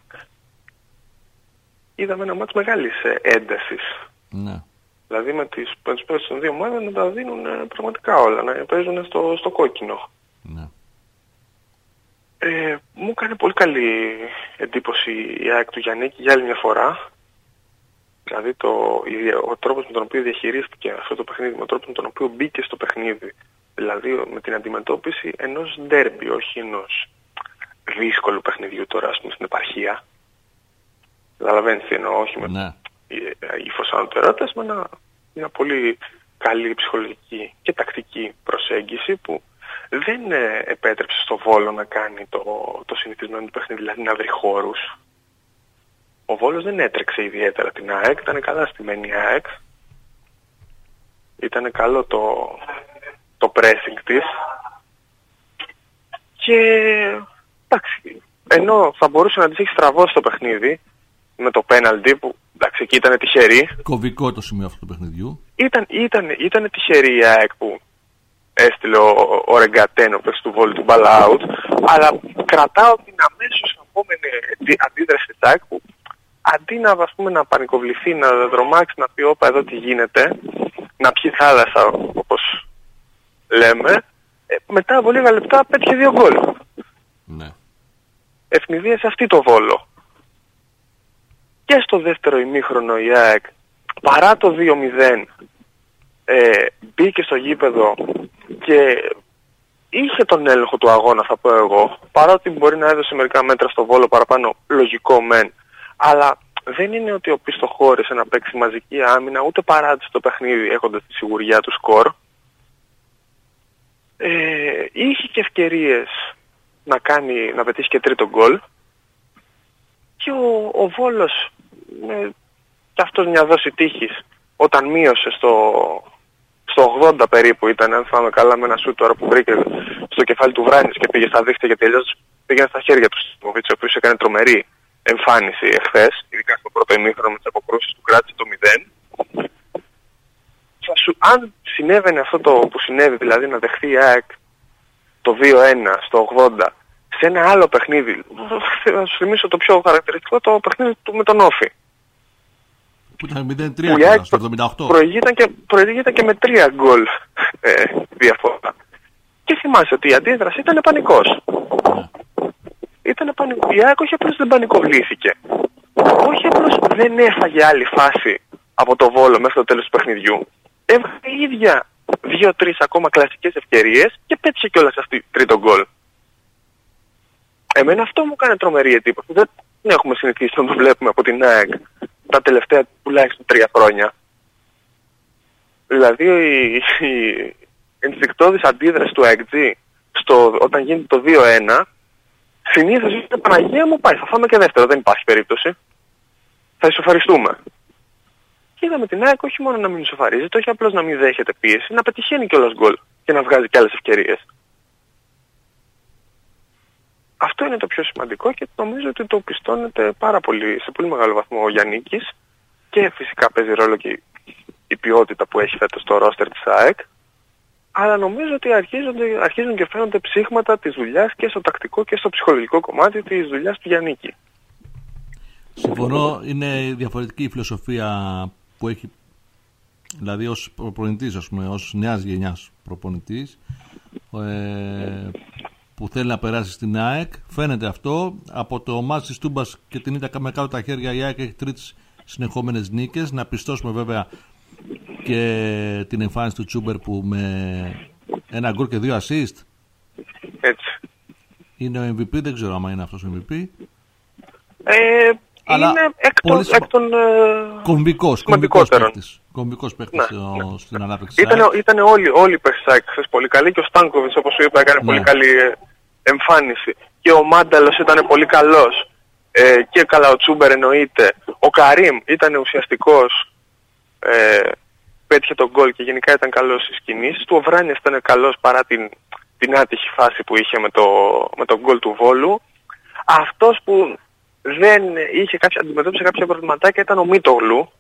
είδαμε ένα μάτς μεγάλης έντασης. Ναι. Δηλαδή με τις, με τις παίκτες των δύο ομάδων να τα δίνουν ε, πραγματικά όλα, να παίζουν στο, στο κόκκινο. Ναι. Ε, μου έκανε πολύ καλή εντύπωση η ΑΕΚ του Γιαννίκη για άλλη μια φορά. Δηλαδή το, ο τρόπος με τον οποίο διαχειρίστηκε αυτό το παιχνίδι, με τον τρόπο με τον οποίο μπήκε στο παιχνίδι. Δηλαδή με την αντιμετώπιση ενός ντέρμπι, όχι ενός δύσκολου παιχνιδιού τώρα, ας πούμε, στην επαρχία. Καταλαβαίνεις τι εννοώ, όχι με ναι. ύφος ανωτερότητας, με ένα, μια πολύ καλή ψυχολογική και τακτική προσέγγιση που δεν ε, επέτρεψε στο Βόλο να κάνει το, το συνηθισμένο του παιχνίδι, δηλαδή να βρει χώρους. Ο Βόλος δεν έτρεξε ιδιαίτερα την ΑΕΚ, ήταν καλά στημένη η ΑΕΚ. Ήταν καλό το, το pressing της. Και εντάξει, ενώ θα μπορούσε να της έχει στραβώσει το παιχνίδι με το πέναλτι που εντάξει εκεί ήταν τυχερή. Κομβικό το σημείο αυτού του παιχνιδιού. Ήταν, ήταν, ήταν τυχερή η ΑΕΚ που έστειλε ο, ο Ρεγκατέν, ο παίκτης του Βόλου, του μπάλα out, αλλά κρατάω την αμέσως επόμενη αντίδραση της ΑΕΚ που αντί να, ας πούμε, να πανικοβληθεί, να δρομάξει, να πει όπα εδώ τι γίνεται, να πιει θάλασσα όπως λέμε, ε, μετά από λίγα λεπτά πέτυχε δύο γκολ. Ναι. Ευνηδίασε αυτή το Βόλο. Και στο δεύτερο ημίχρονο η ΑΕΚ, παρά το δύο μηδέν, ε, μπήκε στο γήπεδο και είχε τον έλεγχο του αγώνα, θα πω εγώ, παρότι μπορεί να έδωσε μερικά μέτρα στο Βόλο παραπάνω, λογικό μεν, αλλά δεν είναι ότι οπισθοχώρησε να παίξει μαζική άμυνα, ούτε παράτησε το παιχνίδι έχοντας τη σιγουριά του σκορ. Ε, είχε και ευκαιρίες να, κάνει, να πετύχει και τρίτο γκολ και ο, ο Βόλος, με και αυτός μια δόση τύχης, όταν μείωσε στο, στο ογδόντα περίπου ήταν, αν θυμάμαι καλά, με ένα σούτ τώρα που βρήκε στο κεφάλι του Βράνης και πήγε στα δίχτυα γιατί αλλιώς πήγαινε στα χέρια του Στιμοβίτς, ο οποίος έκανε τρομερή εμφάνιση εχθές, ειδικά στο πρώτο ημίχρονο με τις αποκρούσεις του, κράτησε το μηδέν. Θα σου, αν συνέβαινε αυτό το που συνέβη, δηλαδή να δεχθεί η ΑΕΚ το δύο ένα στο ογδόντα σε ένα άλλο παιχνίδι, θα σου θυμίσω το πιο χαρακτηριστικό, το παιχνίδι του με τον Όφη. Που ήταν μηδέν τρία στο εβδομήντα οκτώ. Προηγείται και, προηγείται και με τρία γκολ ε, διαφορά. Και θυμάσαι ότι η αντίδραση ήταν πανικός. Yeah. Ήταν πανικό. Η ΑΕΚ όχι απλώς δεν πανικοβλήθηκε. Όχι απλώς δεν έφαγε άλλη φάση από το Βόλο μέχρι το τέλος του παιχνιδιού. Έβγαλε η ίδια δύο-τρεις ακόμα κλασικές ευκαιρίες και πέτυχε κιόλας αυτή τρίτο γκολ. Εμένα αυτό μου κάνει τρομερή εντύπωση. Δεν έχουμε συνηθίσει να το βλέπουμε από την ΑΕΚ τα τελευταία τουλάχιστον τρία χρόνια. Δηλαδή η, η ενστικτώδης αντίδραση του ΑΕΚ τζι στο, όταν γίνεται το δύο ένα, συνήθως είναι Παναγία μου πάει, θα φάμε και δεύτερο, δεν υπάρχει περίπτωση. Θα ισοφαριστούμε. Και είδαμε την ΑΕΚ όχι μόνο να μην ισοφαρίζεται, όχι απλώς να μην δέχεται πίεση, να πετυχαίνει κιόλας γκολ και να βγάζει κι άλλες ευκαιρίες. Αυτό είναι το πιο σημαντικό και νομίζω ότι το πιστώνεται πάρα πολύ, σε πολύ μεγάλο βαθμό ο Γιαννίκης και φυσικά παίζει ρόλο και η ποιότητα που έχει φέτος στο ρόστερ της ΑΕΚ, αλλά νομίζω ότι αρχίζουν και φαίνονται ψήγματα της δουλειάς και στο τακτικό και στο ψυχολογικό κομμάτι της δουλειάς του Γιαννίκη. Συμφωνώ, είναι διαφορετική η φιλοσοφία που έχει, δηλαδή ως προπονητής, ας πούμε, ως νέας γενιάς προπονητής, ε, που θέλει να περάσει στην ΑΕΚ. Φαίνεται αυτό από το μάτς της Τούμπας και την είδα με κάτω τα χέρια. Η ΑΕΚ έχει τρίτες συνεχόμενες νίκες. Να πιστώσουμε βέβαια και την εμφάνιση του Τσούμπερ που με ένα γκολ και δύο assist. Έτσι. Είναι ο εμ βι πι, δεν ξέρω άμα είναι αυτός ο εμ βι πι. Ε, αλλά είναι εκ των, σημα... εκ των ε... κομβικός, κομβικός παίκτης. Κομβικός παίκτης ναι, ναι. Στην ανάπτυξη. Ήτανε, ήτανε όλοι, όλοι οι παίκτες χθες πολύ καλοί και ο Στάνκοβιτς, όπως σου είπα, έκανε ναι. πολύ καλή εμφάνιση. Και ο Μάνταλος ήταν πολύ καλός. Ε, και καλά ο Τσούμπερ εννοείται. Ο Καρίμ ήταν ουσιαστικός. Ε, πέτυχε τον γκολ και γενικά ήταν καλός στις κινήσεις του. Ο Βράνιας ήταν καλός παρά την, την άτυχη φάση που είχε με το, με τον γκολ του Βόλου. Αυτός που δεν είχε κάποια, αντιμετώπισε κάποια προβληματάκια ήταν ο Μίτογλου.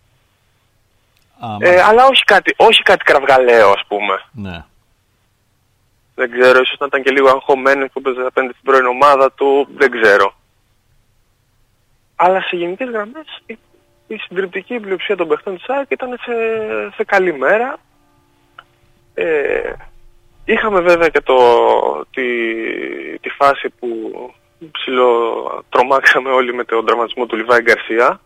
Ε, αλλά όχι κάτι, όχι κάτι κραυγαλαίο, ας πούμε. Ναι. Δεν ξέρω, ίσως να ήταν και λίγο αγχωμένος που έπαιζε απέναντι στην πρώην ομάδα του, δεν ξέρω. Αλλά σε γενικές γραμμές η, η συντριπτική πλειοψηφία των παιχτών της ΑΕΚ ήταν σε, σε καλή μέρα. Ε, είχαμε βέβαια και το, τη, τη φάση που ψιλοτρομάξαμε όλοι με τον τραυματισμό του Λιβάη Γκαρσία,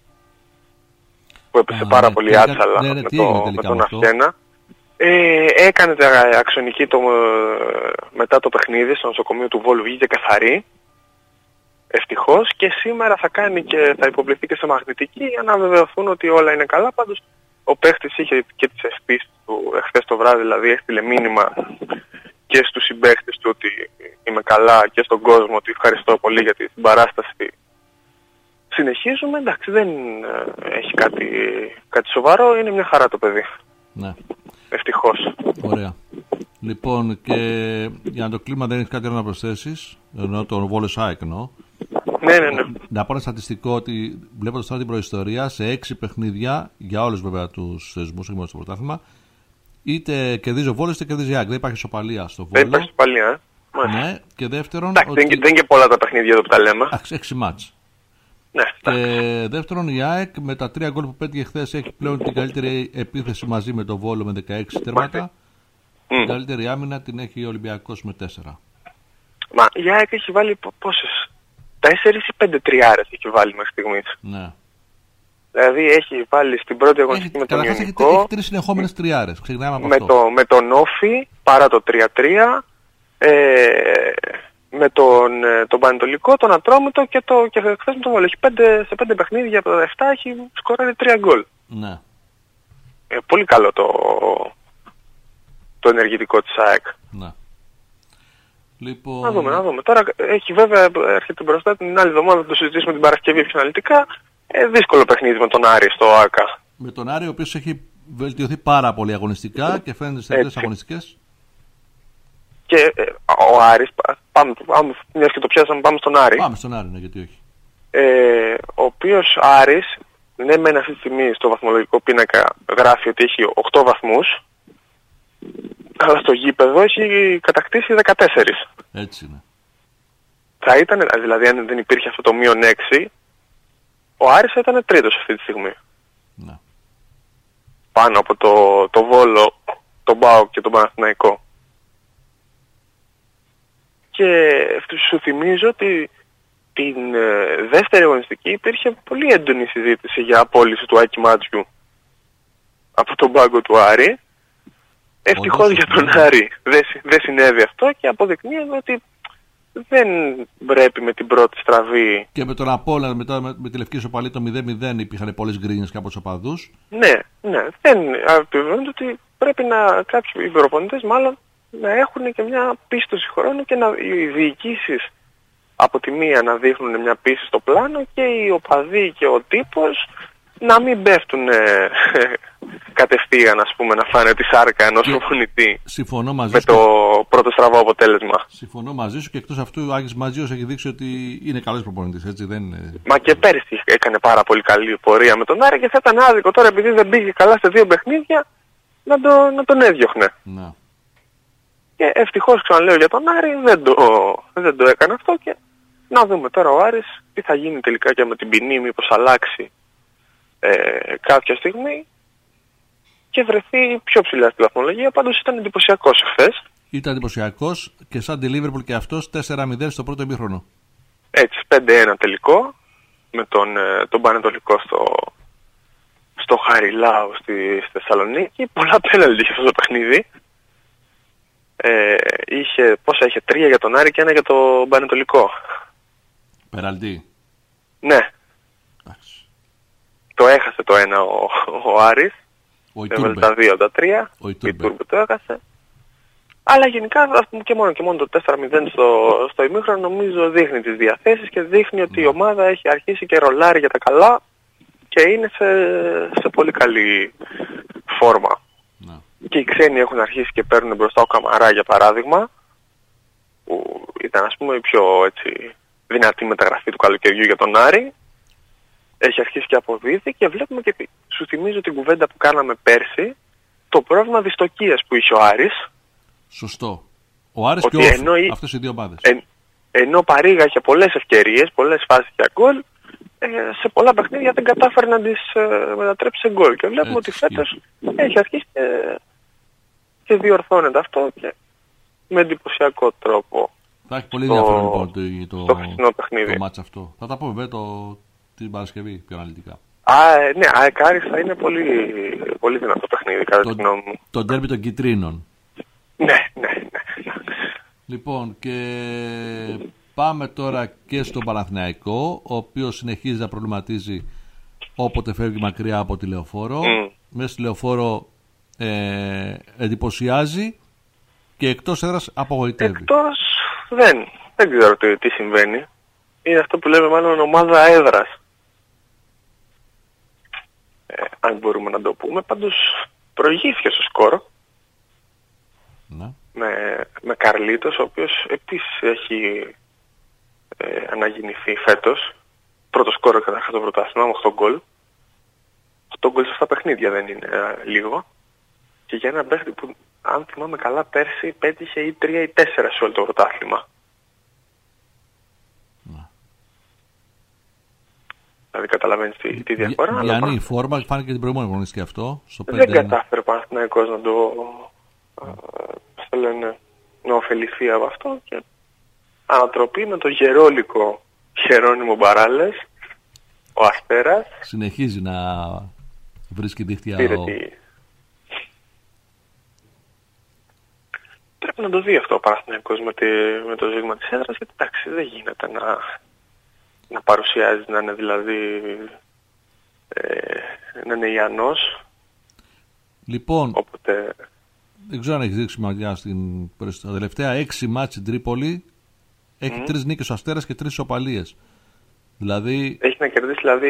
που έπεσε Α, πάρα ναι, πολύ άτσαλα ναι, ναι, με, το, με τον Αυχένα. Ε, έκανε αξονική το, μετά το παιχνίδι στο νοσοκομείο του Βόλου, βγήκε καθαρή, ευτυχώς, και σήμερα θα κάνει και θα υποβληθεί και σε μαγνητική για να βεβαιωθούν ότι όλα είναι καλά. Πάντως ο παίχτης είχε και τις ευπίσεις του εχθές το βράδυ, δηλαδή έστειλε μήνυμα και στους συμπαίχτες του ότι είμαι καλά και στον κόσμο ότι ευχαριστώ πολύ για την παράσταση. Συνεχίζουμε, εντάξει, δεν έχει κάτι, κάτι σοβαρό, είναι μια χαρά το παιδί. Ναι. Ευτυχώς. Ωραία. Λοιπόν, και για το κλίμα δεν έχει κάτι άλλο να προσθέσεις, ενώ τον Βόλος ΑΕΚ εννοώ. Ναι, ναι, ναι. Να πω ένα στατιστικό ότι βλέποντας τώρα την προϊστορία, σε έξι παιχνίδια, για όλους βέβαια τους θεσμούς, όχι μόνο στο πρωτάθλημα, είτε κερδίζει ο Βόλος είτε κερδίζει η ΑΕΚ. Δεν υπάρχει ισοπαλία στο Βόλο. Δεν υπάρχει ισοπαλία, ε. Ναι, και δεύτερον. Εντάξει, ότι... δεν, δεν είναι και πολλά τα παιχνίδια εδώ που τα λέμε. Έξι μάτς. Ναι, και δεύτερον, η ΑΕΚ με τα τρία γκολ που πέτυχε χθες έχει πλέον την καλύτερη επίθεση μαζί με τον Βόλο με δεκαέξι τέρματα. Mm. Την καλύτερη άμυνα την έχει ο Ολυμπιακός με τέσσερα. Μα η ΑΕΚ έχει βάλει πόσες? Τέσσερις ή πέντε τριάρες έχει βάλει μέχρι στιγμής. Ναι. Δηλαδή έχει βάλει στην πρώτη αγωνιστική με τον Ιωνικό. Έχει, έχει τρεις συνεχόμενες τριάρες. Ξεκινάμε από με αυτό. Το, με τον Όφη παρά το τρία τρία. Ε, με τον, τον Πανετολικό, τον Ατρόμητο και, το, και χθες με τον Βόλο. Έχει πέντε, σε πέντε παιχνίδια από τα εφτά έχει σκοράρει τρία γκολ. Ναι. Ε, πολύ καλό το, το ενεργητικό της ΑΕΚ. Ναι. Λοιπόν... Να δούμε, να δούμε. Τώρα έχει βέβαια, έρχεται μπροστά την άλλη εβδομάδα, θα το συζητήσουμε την Παρασκευή πιο αναλυτικά. Ε, δύσκολο παιχνίδι με τον Άρη στο ΆΚΑ. Με τον Άρη, ο οποίος έχει βελτιωθεί πάρα πολύ αγωνιστικά και φαίνεται στις τελευταίες αγωνιστικές. Και ε, ο Άρης, πάμε, πάμε, μιας και το πιάσαμε, πάμε στον Άρη. Πάμε στον Άρη, ναι, γιατί όχι. Ε, ο οποίος Άρης, ναι μεν αυτή τη στιγμή στο βαθμολογικό πίνακα γράφει ότι έχει οκτώ βαθμούς, αλλά στο γήπεδο έχει κατακτήσει δεκατέσσερα. Έτσι είναι. Θα ήταν, δηλαδή αν δεν υπήρχε αυτό το μείον έξι, ο Άρης θα ήταν τρίτος αυτή τη στιγμή. Ναι. Πάνω από το, το Βόλο, τον ΠΑΟΚ και τον Παναθηναϊκό. Και σου θυμίζω ότι την ε, δεύτερη αγωνιστική υπήρχε πολύ έντονη συζήτηση για απόλυση του Άκη Μάτσιου από τον πάγκο του Άρη. Ευτυχώς για τον Άρη δεν, δεν συνέβη αυτό και αποδεικνύεται ότι δεν πρέπει με την πρώτη στραβή. Και με τον Απόλλωνα μετά με, με τη Λευκή Ισοπαλή το μηδέν μηδέν υπήρχαν πολλές γκρίνιες και από τους οπαδούς. Ναι, ναι. Δεν επιβεβαιώνεται ότι πρέπει να κάποιοι προπονητές μάλλον να έχουν και μια πίστοση χρόνου και να, οι διοικήσεις από τη μία να δείχνουν μια πίστη στο πλάνο και οι οπαδοί και ο τύπος να μην πέφτουν ε, κατευθείαν, ας πούμε, να φάνε τη σάρκα ενός προπονητή με το και... πρώτο στραβό αποτέλεσμα. Συμφωνώ μαζί σου και εκτός αυτού ο Άγης Ματζίος έχει δείξει ότι είναι καλός προπονητής, έτσι δεν είναι... Μα και πέρσι έκανε πάρα πολύ καλή πορεία με τον Άρη και θα ήταν άδικο τώρα επειδή δεν πήγε καλά σε δύο παιχνίδια να, το, να τον έδιωχνε. Να. Και ευτυχώς ξαναλέω για τον Άρη δεν το, δεν το έκανε αυτό και να δούμε τώρα ο Άρης τι θα γίνει τελικά και με την ποινή, μήπως αλλάξει ε, κάποια στιγμή και βρεθεί πιο ψηλά στη βαθμολογία. Πάντως ήταν εντυπωσιακός εχθές. Ήταν εντυπωσιακός και σαν τη Λίβερπουλ και αυτός τέσσερα μηδέν στο πρώτο ημίχρονο. Έτσι, πέντε ένα τελικό με τον, τον Πανετολικό στο, στο Χαριλάου στη, στη Θεσσαλονίκη. Πολλά πέναλτι είχε αυτό το παιχνίδι. Ε, είχε, πόσα είχε, τρία για τον Άρη και ένα για τον Πανετολικό. Περαλτή. Ναι. Άξι. Το έχασε το ένα ο, ο Άρης. Ο Έβαλε τα δύο, τα τρία. Ο η Τούρμπε το έχασε. Αλλά γενικά ας πούμε, και μόνο και μόνο το τέσσερα μηδέν στο, στο ημίχρονο νομίζω δείχνει τις διαθέσεις και δείχνει ότι η ομάδα έχει αρχίσει και ρολάρει για τα καλά και είναι σε, σε πολύ καλή φόρμα. Να. Και οι ξένοι έχουν αρχίσει και παίρνουν μπροστά ο Καμαρά, για παράδειγμα, που ήταν ας πούμε η πιο έτσι, δυνατή μεταγραφή του καλοκαιριού για τον Άρη. Έχει αρχίσει και αποδίδει και βλέπουμε και σου θυμίζω την κουβέντα που κάναμε πέρσι, το πρόβλημα δυστοκίας που είχε ο Άρης. Σωστό. Ο Άρης ότι και ο Όφη, ενώ, αυτές οι δύο ομάδες. Εν, ενώ παρήγαγε πολλές ευκαιρίες, πολλές φάσεις για γκολ, ε, σε πολλά παιχνίδια δεν κατάφερε να τις ε, μετατρέψει σε γκολ. Και βλέπουμε έτσι, ότι φέτος έχει αρχίσει και, και διορθώνεται αυτό και με εντυπωσιακό τρόπο. Θα έχει πολύ ενδιαφέρον λοιπόν το, το, το, το μάτς αυτό. Θα τα πούμε βέβαια το, την Παρασκευή πιο αναλυτικά. Α, ε, ναι, ΑΕΚ Άρης θα είναι πολύ, πολύ δυνατό παιχνίδι κατά τη γνώμη μου. Το ντέρμπι των Κιτρίνων. Ναι, ναι, ναι. Λοιπόν, και πάμε τώρα και στον Παναθηναϊκό, ο οποίος συνεχίζει να προβληματίζει όποτε φεύγει μακριά από τη Λεωφόρο. Mm. Μέσα στη Λεωφόρο ε, εντυπωσιάζει και εκτός έδρας απογοητεύει. Εκτός δεν, δεν ξέρω τι, τι συμβαίνει. Είναι αυτό που λέμε μάλλον ομάδα έδρας. Ε, αν μπορούμε να το πούμε. Πάντως προηγήθηκε στο σκορ. Να. Με, με Καρλίτος, ο οποίος επίσης έχει ε, αναγεννηθεί φέτος. Πρώτο σκόρ καταρχάς το πρωτάθλημα, με οκτώ γκολ. οκτώ γκολ σε αυτά τα παιχνίδια δεν είναι ε, λίγο. Και για ένα παίχτη που, αν θυμάμαι καλά, πέρσι πέτυχε ή τρία ή τέσσερα σε όλο το πρωτάθλημα. Να. Δηλαδή καταλαβαίνεις τη, τη διαφορά. Για η φόρμα φάνηκε την προηγούμενη αγωνιστική αυτό. Στο δεν κατάφερε ο Παναθηναϊκός να το... θα λένε, να ωφεληθεί από αυτό και ανατροπή με το γερόλικο Χερόνιμο Μπαράλες, ο Αστέρας συνεχίζει να βρίσκει δίχτυα ο... τη... Πρέπει να το δει αυτό ο Παναθηναϊκός με, τη... με το ζήτημα της έδρας, γιατί εντάξει δεν γίνεται να, να παρουσιάζει να είναι δηλαδή ε... να είναι Ιαννός. Λοιπόν, όποτε... δεν ξέρω αν έχει δείξει μαγιά στην τα τελευταία έξι μάτς στην Τρίπολη. Έχει mm. τρεις νίκες ο Αστέρας και τρεις ισοπαλίες. Δηλαδή... Έχει να κερδίσει δηλαδή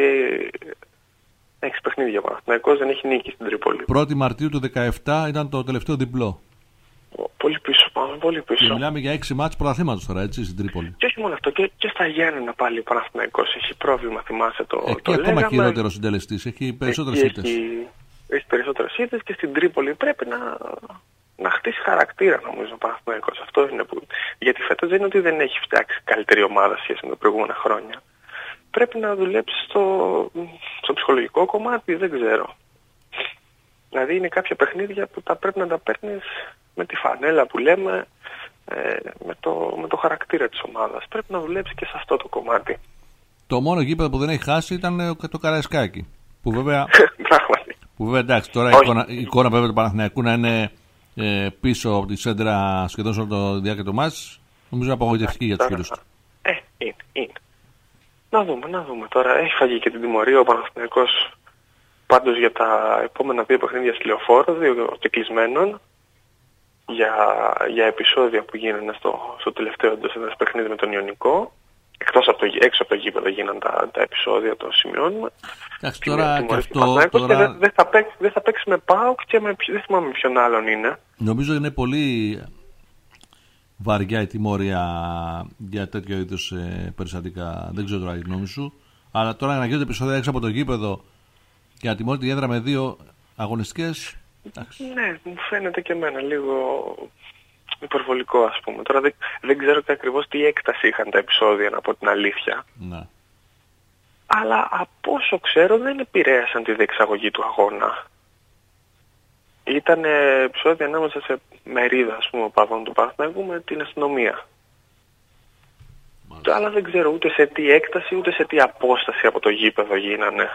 έξι παιχνίδια. Ο Παναθηναϊκός δεν έχει νίκη στην Τρίπολη. πρώτη Μαρτίου του δεκαεπτά ήταν το τελευταίο διπλό. Πολύ πίσω πάμε, πολύ πίσω. Και μιλάμε για έξι μάτς πρωταθλήματος τώρα, έτσι, στην Τρίπολη. Και όχι μόνο αυτό, και, και στα Γιάννενα πάλι ο Παναθηναϊκός έχει πρόβλημα, θυμάσαι το, έχει το ακόμα χειρότερο συντελεστής, έχει περισσότερες ήττες. Έχει, έχει περισσότερες ήττες και στην Τρίπολη πρέπει να... να χτίσει χαρακτήρα νομίζω ο Παναθηναϊκός. Αυτό είναι που... Γιατί φέτος δεν είναι ότι δεν έχει φτιάξει καλύτερη ομάδα σχέση με τα προηγούμενα χρόνια. Πρέπει να δουλέψει στο, στο ψυχολογικό κομμάτι, δεν ξέρω. Δηλαδή είναι κάποια παιχνίδια που τα πρέπει να τα παίρνεις με τη φανέλα που λέμε, ε, με, το, με το χαρακτήρα της ομάδας. Πρέπει να δουλέψει και σε αυτό το κομμάτι. Το μόνο γήπεδο που δεν έχει χάσει ήταν το Καραϊσκάκι. Που βέβαια... Πράγματι. Που βέβαια εντάξει, τώρα η εικόνα, η εικόνα βέβαια του Παναθηναϊκού να είναι ε, πίσω από τη σέντρα σχεδόν σε όλο το διάρκεια του μάτς, νομίζω είναι απογοητευτική για τους φίλους του. Ε, είναι, είναι. Να δούμε, να δούμε τώρα. Έχει φαγεί και την τιμωρία ο Παναθηναϊκός πάντως για τα επόμενα δύο παιχνίδια στη Λεωφόρο, δύο κεκλεισμένων, για, για επεισόδια που γίνανε στο, στο τελευταίο εντός έδρας παιχνίδι με τον Ιωνικό. Εκτός από το, έξω από το γήπεδο γίναν τα, τα επεισόδια, το σημειώνουμε. Εντάξει, τώρα και αυτό... Τώρα... Δεν δε θα, παίξει, δε θα παίξει με ΠΑΟΚ και με, δεν θυμάμαι με ποιον άλλον είναι. Νομίζω είναι πολύ βαριά η τιμωρία για τέτοιο είδους ε, περιστατικά. Δεν ξέρω τώρα η γνώμη σου. Αλλά τώρα να γίνονται επεισόδια έξω από το γήπεδο και να τιμωρείται η έδρα με δύο αγωνιστικές... Εντάξει. Ναι, μου φαίνεται και εμένα λίγο... υπερβολικό ας πούμε. Τώρα δεν, δεν ξέρω και ακριβώς τι έκταση είχαν τα επεισόδια, να πω την αλήθεια. Ναι. Αλλά από όσο ξέρω δεν επηρέασαν τη διεξαγωγή του αγώνα. Ήταν επεισόδια ανάμεσα σε μερίδα ας πούμε οπαδών του Παναθηναϊκού με την αστυνομία. Μάλιστα. Αλλά δεν ξέρω ούτε σε τι έκταση ούτε σε τι απόσταση από το γήπεδο γίνανε.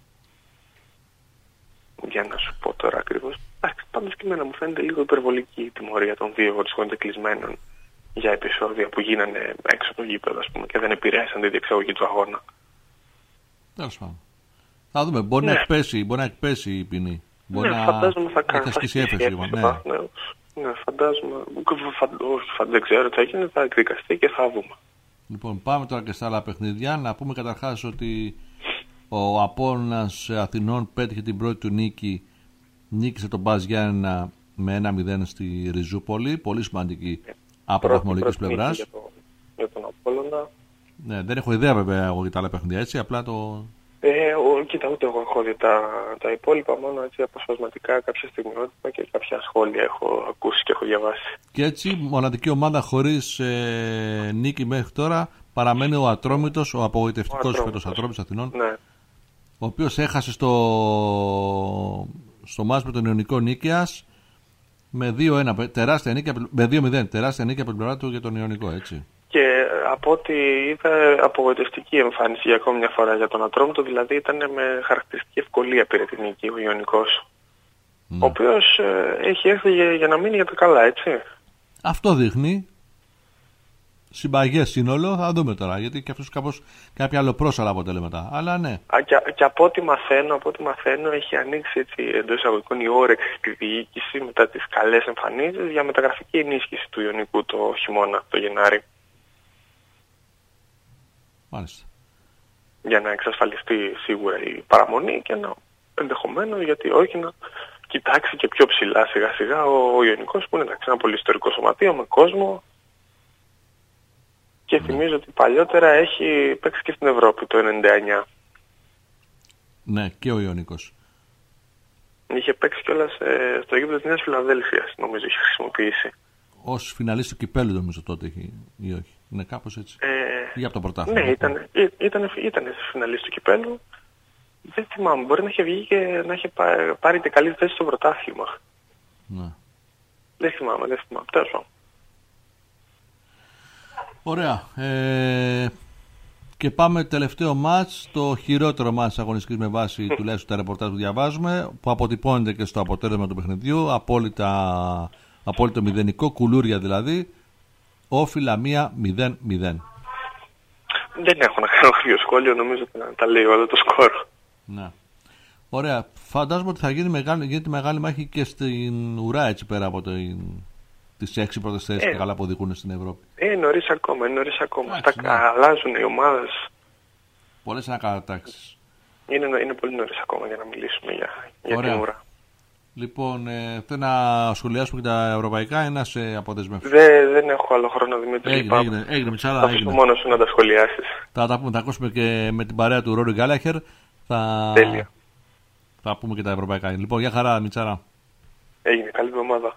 Για να σου πω τώρα ακριβώς. Πάντως και εμένα μου φαίνεται λίγο υπερβολική η τιμωρία των δύο αγωνιστικών κλεισμένων για επεισόδια που γίνανε έξω από το γήπεδο ας πούμε, και δεν επηρέασαν τη διεξαγωγή του αγώνα. Τέλος πάντων. Θα δούμε. Μπορεί, ναι. να εκπέσει, μπορεί να εκπέσει η ποινή. Μπορεί ναι, να... φαντάζομαι θα κάνει. Θα ασκήσει έφεση. Λοιπόν. Ναι. Ναι, ναι, φαντάζομαι. Φαν... Δεν ξέρω τι θα γίνει. Θα εκδικαστεί και θα δούμε. Λοιπόν, πάμε τώρα και στα άλλα παιχνίδια. Να πούμε καταρχάς ότι ο Απόλλωνας Αθηνών πέτυχε την πρώτη του νίκη νίκησε τον Μπαζ Γιάννενα με ένα μηδέν στη Ριζούπολη. Πολύ σημαντική από βαθμολογικής πλευράς. Για, το, για τον Απόλλωνα. Ναι, δεν έχω ιδέα βέβαια εγώ για τα άλλα παιχνίδια, έτσι, απλά το... Ε, ο, κοίτα, ούτε εγώ έχω δει τα, τα υπόλοιπα, μόνο έτσι αποσπασματικά κάποια στιγμιότυπα και κάποια σχόλια έχω ακούσει και έχω διαβάσει. Και έτσι, μοναδική ομάδα χωρίς ε, νίκη μέχρι τώρα παραμένει ο Ατρόμητος, ο απογοητευτικός φέτος Ατρόμητος Αθηνών, ναι. Ο οποίος έχασε στο, στο μάτς με τον Ιωνικό Νίκαιας με δύο ένα, τεράστια νίκη, με δύο μηδέν, τεράστια νίκη από την πλευρά του για τον Ιωνικό, έτσι. Και από ό,τι είδα, απογοητευτική εμφάνιση για ακόμη μια φορά για τον Ατρόμητο, δηλαδή ήταν με χαρακτηριστική ευκολία πήρε την νίκη ο Ιωνικός. Ναι. Ο οποίος ε, έχει έρθει για, για να μείνει για τα καλά, έτσι. Αυτό δείχνει. Συμπαγές σύνολο, θα δούμε τώρα, γιατί και αυτός κάπως κάποια αλλοπρόσαλα αποτελέσματα. Αλλά ναι. Α, και, και από ό,τι μαθαίνω, από ό,τι μαθαίνω, έχει ανοίξει έτσι εντός εισαγωγικών η όρεξη στη διοίκηση μετά τις καλές εμφανίσεις για μεταγραφική ενίσχυση του Ιωνικού το χειμώνα, το Γενάρη. Μάλιστα. Για να εξασφαλιστεί σίγουρα η παραμονή και να ενδεχομένως, γιατί όχι, να κοιτάξει και πιο ψηλά σιγά σιγά ο, ο Ιωνικός, που είναι εντάξει, ένα πολύ ιστορικό σωματείο με κόσμο. Και mm. θυμίζω ότι παλιότερα έχει παίξει και στην Ευρώπη το ενενήντα εννιά. Ναι, και ο Ιωνικός. Είχε παίξει κιόλας ε, στο γήπεδο της Νέας Φιλαδέλφειας, νομίζω είχε χρησιμοποιήσει. Ως φιναλίστ του κυπέλλου νομίζω τότε είχε, ή όχι. Είναι κάπως έτσι. Ε, ή από το πρωτάθλημα. Ναι, ήταν, ήταν, ήταν φιναλίστ του κυπέλλου. Δεν θυμάμαι, μπορεί να είχε βγει και να είχε πάρει την καλή θέση στο πρωτάθλημα. Ναι. Δεν θυμάμαι, δεν θυμάμαι. Τέλος πάντων. Ωραία. Ε, και πάμε τελευταίο μάτς, το χειρότερο μάτς αγωνιστικής με βάση τουλάχιστον τα ρεπορτάζ που διαβάζουμε, που αποτυπώνεται και στο αποτέλεσμα του παιχνιδιού, απόλυτα, απόλυτο μηδενικό, κουλούρια δηλαδή, όφιλα μία μηδέν μηδέν. Δεν έχω να κάνω κάποιο σχόλιο, νομίζω ότι να τα λέει όλο το σκορ. Ναι. Ωραία. Φαντάζομαι ότι θα γίνει μεγάλη, γίνεται μεγάλη μάχη και στην ουρά έτσι πέρα από το, τις έξι πρώτες θέσεις ε, και καλά που οδηγούν στην Ευρώπη. Ε, νωρίς ακόμα, νωρίς ακόμα. Αυτά ναι. Αλλάζουν οι ομάδες. Πολλές ανακατατάξεις. Είναι, είναι πολύ νωρίς ακόμα για να μιλήσουμε για, για την ουρά. Λοιπόν, ε, θέλω να σχολιάσουμε και τα ευρωπαϊκά ή να σε αποδεσμεύσω. Δε, δεν έχω άλλο χρόνο, Δημήτρη. Έγινε, έγινε, έγινε, Μιτσάρα, θα αφήσω μόνο σου να τα σχολιάσεις. Θα τα πούμε, θα ακούσουμε και με την παρέα του Ρόρι Γκάλαχερ. Θα... Τέλεια. Θα πούμε και τα ευρωπαϊκά. Λοιπόν, για χαρά, Μιτσάρα. Έγινε, καλή εβδομάδα.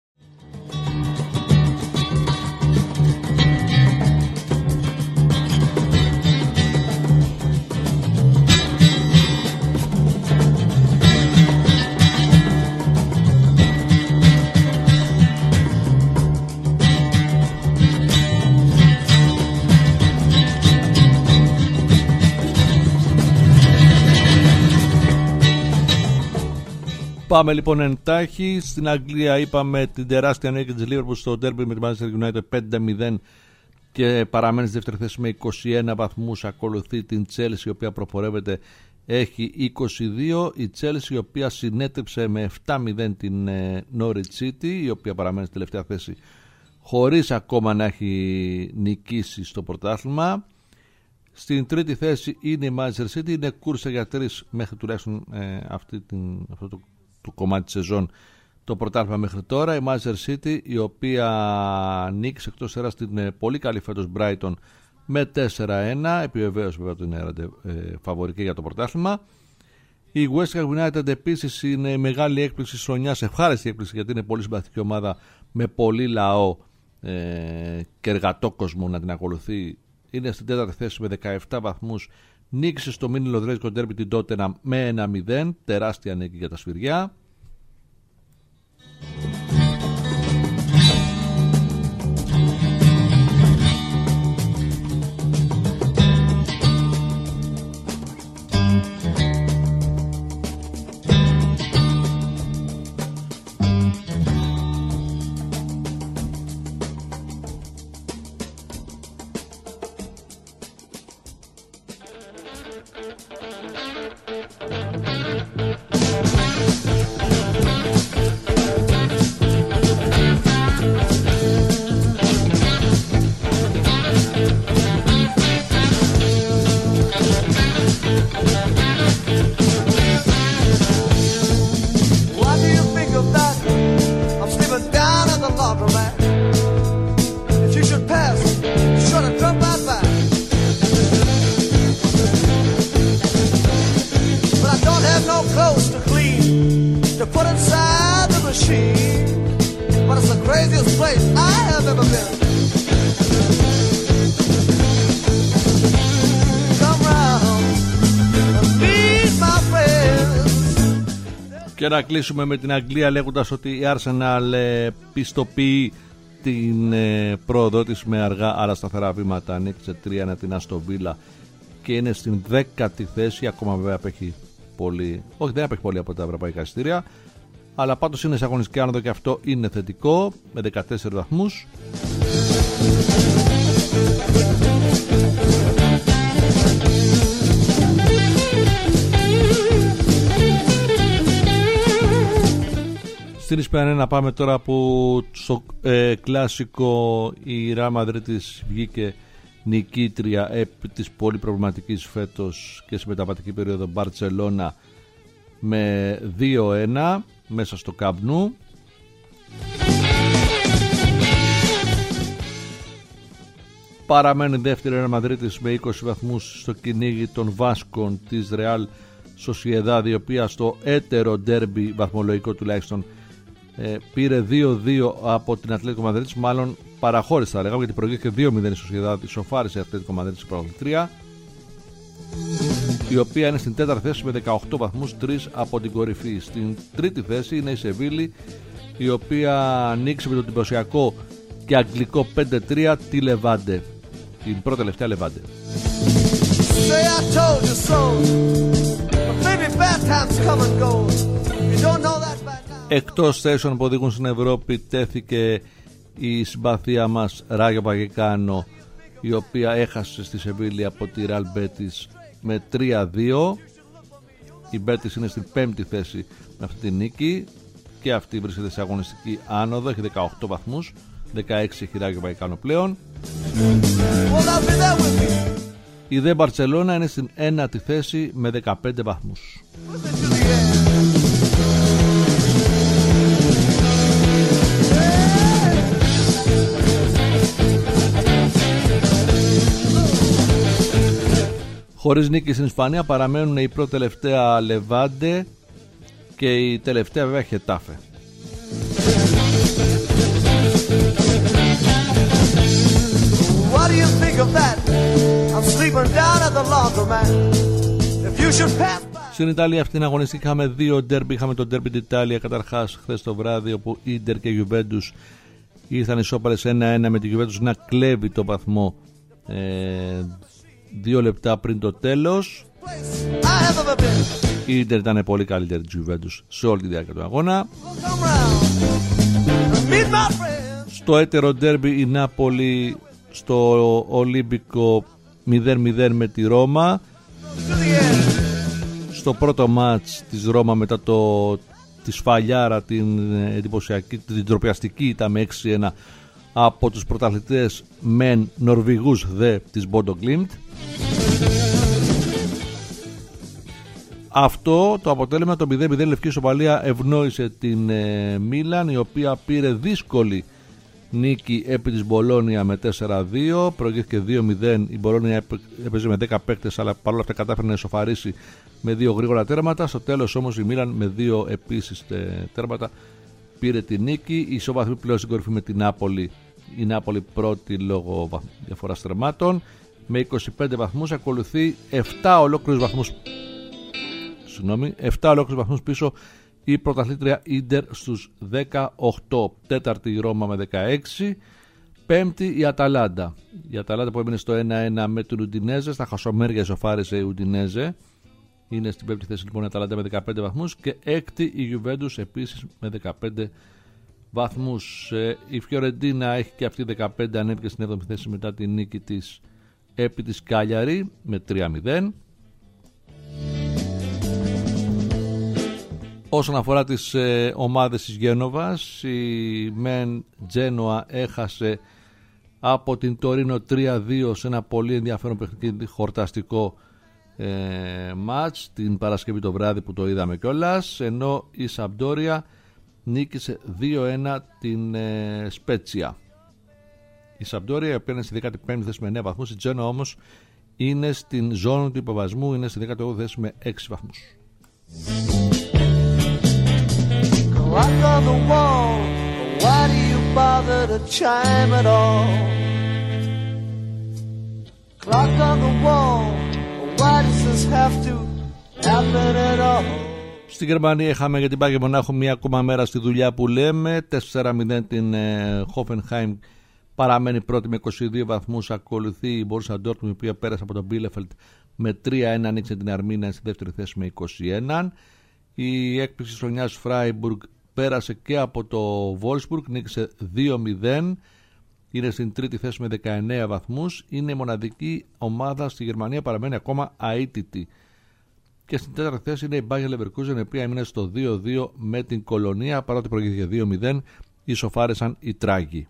Πάμε λοιπόν εντάχει. Στην Αγγλία είπαμε την τεράστια νίκη της Liverpool στο ντέρμπι με τη Manchester United πέντε μηδέν και παραμένει στη δεύτερη θέση με είκοσι ένα βαθμούς. Ακολουθεί την Chelsea, η οποία προπορεύεται, έχει είκοσι δύο. Η Chelsea, η οποία συνέτρεψε με επτά μηδέν την Norwich City, η οποία παραμένει στη τελευταία θέση χωρίς ακόμα να έχει νικήσει στο πρωτάθλημα. Στην τρίτη θέση είναι η Manchester City, είναι κούρσα για τρεις μέχρι τουλάχιστον ε, αυτή την, αυτό το του κομμάτι της σεζόν το πρωτάθλημα μέχρι τώρα. Η Manchester City, η οποία νίκησε εκτός έδρας την πολύ καλή φέτος Brighton με τέσσερα ένα, επιβεβαίωσε βέβαια ότι είναι ε, φαβορική για το πρωτάθλημα. Η West Ham United επίσης είναι η μεγάλη έκπληξη της χρονιάς, ευχάριστη έκπληξη, γιατί είναι πολύ συμπαθητική ομάδα με πολύ λαό ε, και εργατόκοσμο να την ακολουθεί. Είναι στην τέταρτη θέση με δεκαεπτά βαθμούς. Νίκησε στο μίνι λονδρέζικο ντέρμπι την Tottenham με ένα μηδέν, τεράστια νίκη για τα σφυριά. What craziest place I have ever been. Come round and meet my friends. Και να κλείσουμε με την Αγγλία λέγοντας ότι η Arsenal ε, πιστοποιεί την ε, πρόοδό της με αργά αλλά σταθερά βήματα. Ανέκτησε τρία ένα την Aston Villa και είναι στην δέκατη θέση. Ακόμα βέβαια απέχει πολύ, όχι δεν απέχει πολύ από τα ευρωπαϊκά εισιτήρια, αλλά πάντως είναι σε αγωνιστική άνοδο και αυτό είναι θετικό με δεκατέσσερις βαθμούς. Στην Ισπανία να πάμε τώρα που στο ε, κλασικό η Real Madrid βγήκε νικήτρια επί της πολύ προβληματικής φέτος και σε μεταβατική περίοδο Μπαρτσελώνα με δύο ένα μέσα στο Camp Nou. Παραμένει δεύτερη Real Madrid με είκοσι βαθμούς στο κυνήγι των Βάσκων της Real Sociedad, η οποία στο έτερο ντέρμπι βαθμολογικό τουλάχιστον Ε, πήρε δύο δύο από την Ατλέτικο Μαδρίτης, μάλλον παραχώρησε θα λέγαμε, γιατί προηγήθηκε δύο μηδέν η Σοσιεδάδ, ισοφάρισε η Ατλέτικο Μαδρίτης στην πρωταθλήτρια, η οποία είναι στην τέταρτη θέση με δεκαοκτώ βαθμούς, τρεις από την κορυφή. Στην τρίτη θέση είναι η Σεβίλη, η οποία νίκησε με το εντυπωσιακό και αγγλικό πέντε τρία τη Λεβάντε, την πρώτη τελευταία Λεβάντε. Εκτός θέσεων που οδηγούν στην Ευρώπη τέθηκε η συμπαθία μας Ράγιο Βαγεκάνο, η οποία έχασε στη Σεβίλη από τη Real Betis με τρία δύο. Η Betis είναι στην πέμπτη θέση με αυτή τη νίκη και αυτή βρίσκεται σε αγωνιστική άνοδο, έχει δεκαοκτώ βαθμούς, δεκαέξι έχει Ράγιο Βαγεκάνο πλέον. Η δε Μπαρτσελώνα είναι στην ένατη θέση με δεκαπέντε βαθμούς. Χωρίς νίκη στην Ισπανία παραμένουν η πρώτη τελευταία Λεβάντε και η τελευταία βέβαια Χετάφε. Στην Ιταλία αυτή την αγωνιστική είχαμε δύο ντέρμπι. Είχαμε το ντέρμπι της Ιταλία καταρχάς χθες το βράδυ, όπου Ίντερ και Γιουβέντους ήρθαν ισόπαλες ένα ένα, με τη Γιουβέντους να κλέβει το βαθμό ε, δύο λεπτά πριν το τέλος. Η Ίντερ ήταν πολύ καλύτερη της Γιουβέντους σε όλη τη διάρκεια του αγώνα. Στο έτερο ντέρμπι η Νάπολη στο Ολύμπικο μηδέν μηδέν με τη Ρώμα. Στο πρώτο μάτς της Ρώμα μετά το, τη σφαλιάρα την εντυπωσιακή, την τροπιαστική ήταν με έξι ένα από τους πρωταθλητές μεν Νορβηγούς δε της Μπόντο Γκλίμπτ. Αυτό το αποτέλεσμα, το μηδέν μηδέν λευκή ισοπαλία, ευνόησε την ε, Μίλαν, η οποία πήρε δύσκολη νίκη επί της Μπολόνια με τέσσερα δύο. Προηγήθηκε δύο μηδέν, η Μπολόνια έπαιζε με δέκα παίκτες, αλλά παρόλα αυτά κατάφερε να ισοφαρίσει με δύο γρήγορα τέρματα. Στο τέλος όμως η Μίλαν με δύο επίσης τέρματα πήρε τη νίκη. Η ισοβαθμή πλέον στην κορυφή με την Νάπολη, η Νάπολη πρώτη λόγω διαφοράς τερμάτων με είκοσι πέντε βαθμούς. Ακολουθεί επτά ολόκληρους βαθμούς, συγγνώμη, επτά ολόκληρους βαθμούς πίσω η πρωταθλήτρια Ίντερ στους δεκαοκτώ. Τέταρτη η Ρώμα με δεκαέξι. Πέμπτη η Αταλάντα. Η Αταλάντα που έμεινε στο ένα ένα με την Ουντινέζε. Στα χασομέρια ισοφάρισε η Ουντινέζε. Είναι στην πέμπτη θέση λοιπόν η Αταλάντα με δεκαπέντε βαθμούς. Και έκτη η Γιουβέντους επίσης με δεκαπέντε βαθμούς. Η Φιωρεντίνα έχει και αυτή δεκαπέντε, ανέβηκε στην έβδομη θέση μετά τη νίκη της επί της Κάλιαρη με τρία μηδέν. Όσον αφορά τις ε, ομάδες της Γένοβας, η Μεν Τζένοα έχασε από την Τωρίνο τρία δύο σε ένα πολύ ενδιαφέρον παιχνίδι, χορταστικό ε, μάτς την Παρασκευή το βράδυ που το είδαμε κιόλας, ενώ η Σαμπντόρια νίκησε δύο ένα την ε, Σπέτσια. Η Σαμπντόρια, η οποία είναι στη δέκατη πέμπτη θέση με εννέα βαθμούς, η Τζένοα όμως είναι στην ζώνη του υποβασμού, είναι στη δέκατη όγδοη θέση με έξι βαθμούς. Clock on the wall, why do you bother to chime at all? Clock on the wall, why does this have to happen at all? Στη Γερμανία είχαμε για την Bayern Μονάχο μία ακόμα μέρα στη δουλειά που λέμε. τέσσερα μηδέν την Hoffenheim, παραμένει πρώτη με είκοσι δύο βαθμούς. Ακολουθεί η Borussia Dortmund, η οποία πέρασε από τον Bielefeld με τρία ένα, ανοίξε την Αρμίνα στη δεύτερη θέση με είκοσι ένα. Η έκπληξη της χρονιάς Freiburg πέρασε και από το Wolfsburg, νίκησε δύο μηδέν. Είναι στην τρίτη θέση με δεκαεννέα βαθμούς. Είναι η μοναδική ομάδα στη Γερμανία, παραμένει ακόμα αίτητη. Και στην τέταρτη θέση είναι η Bayer Leverkusen, η οποία έμεινε στο δύο δύο με την Κολονία, παρότι προηγήθηκε δύο μηδέν, ισοφάρισαν οι Τράγοι.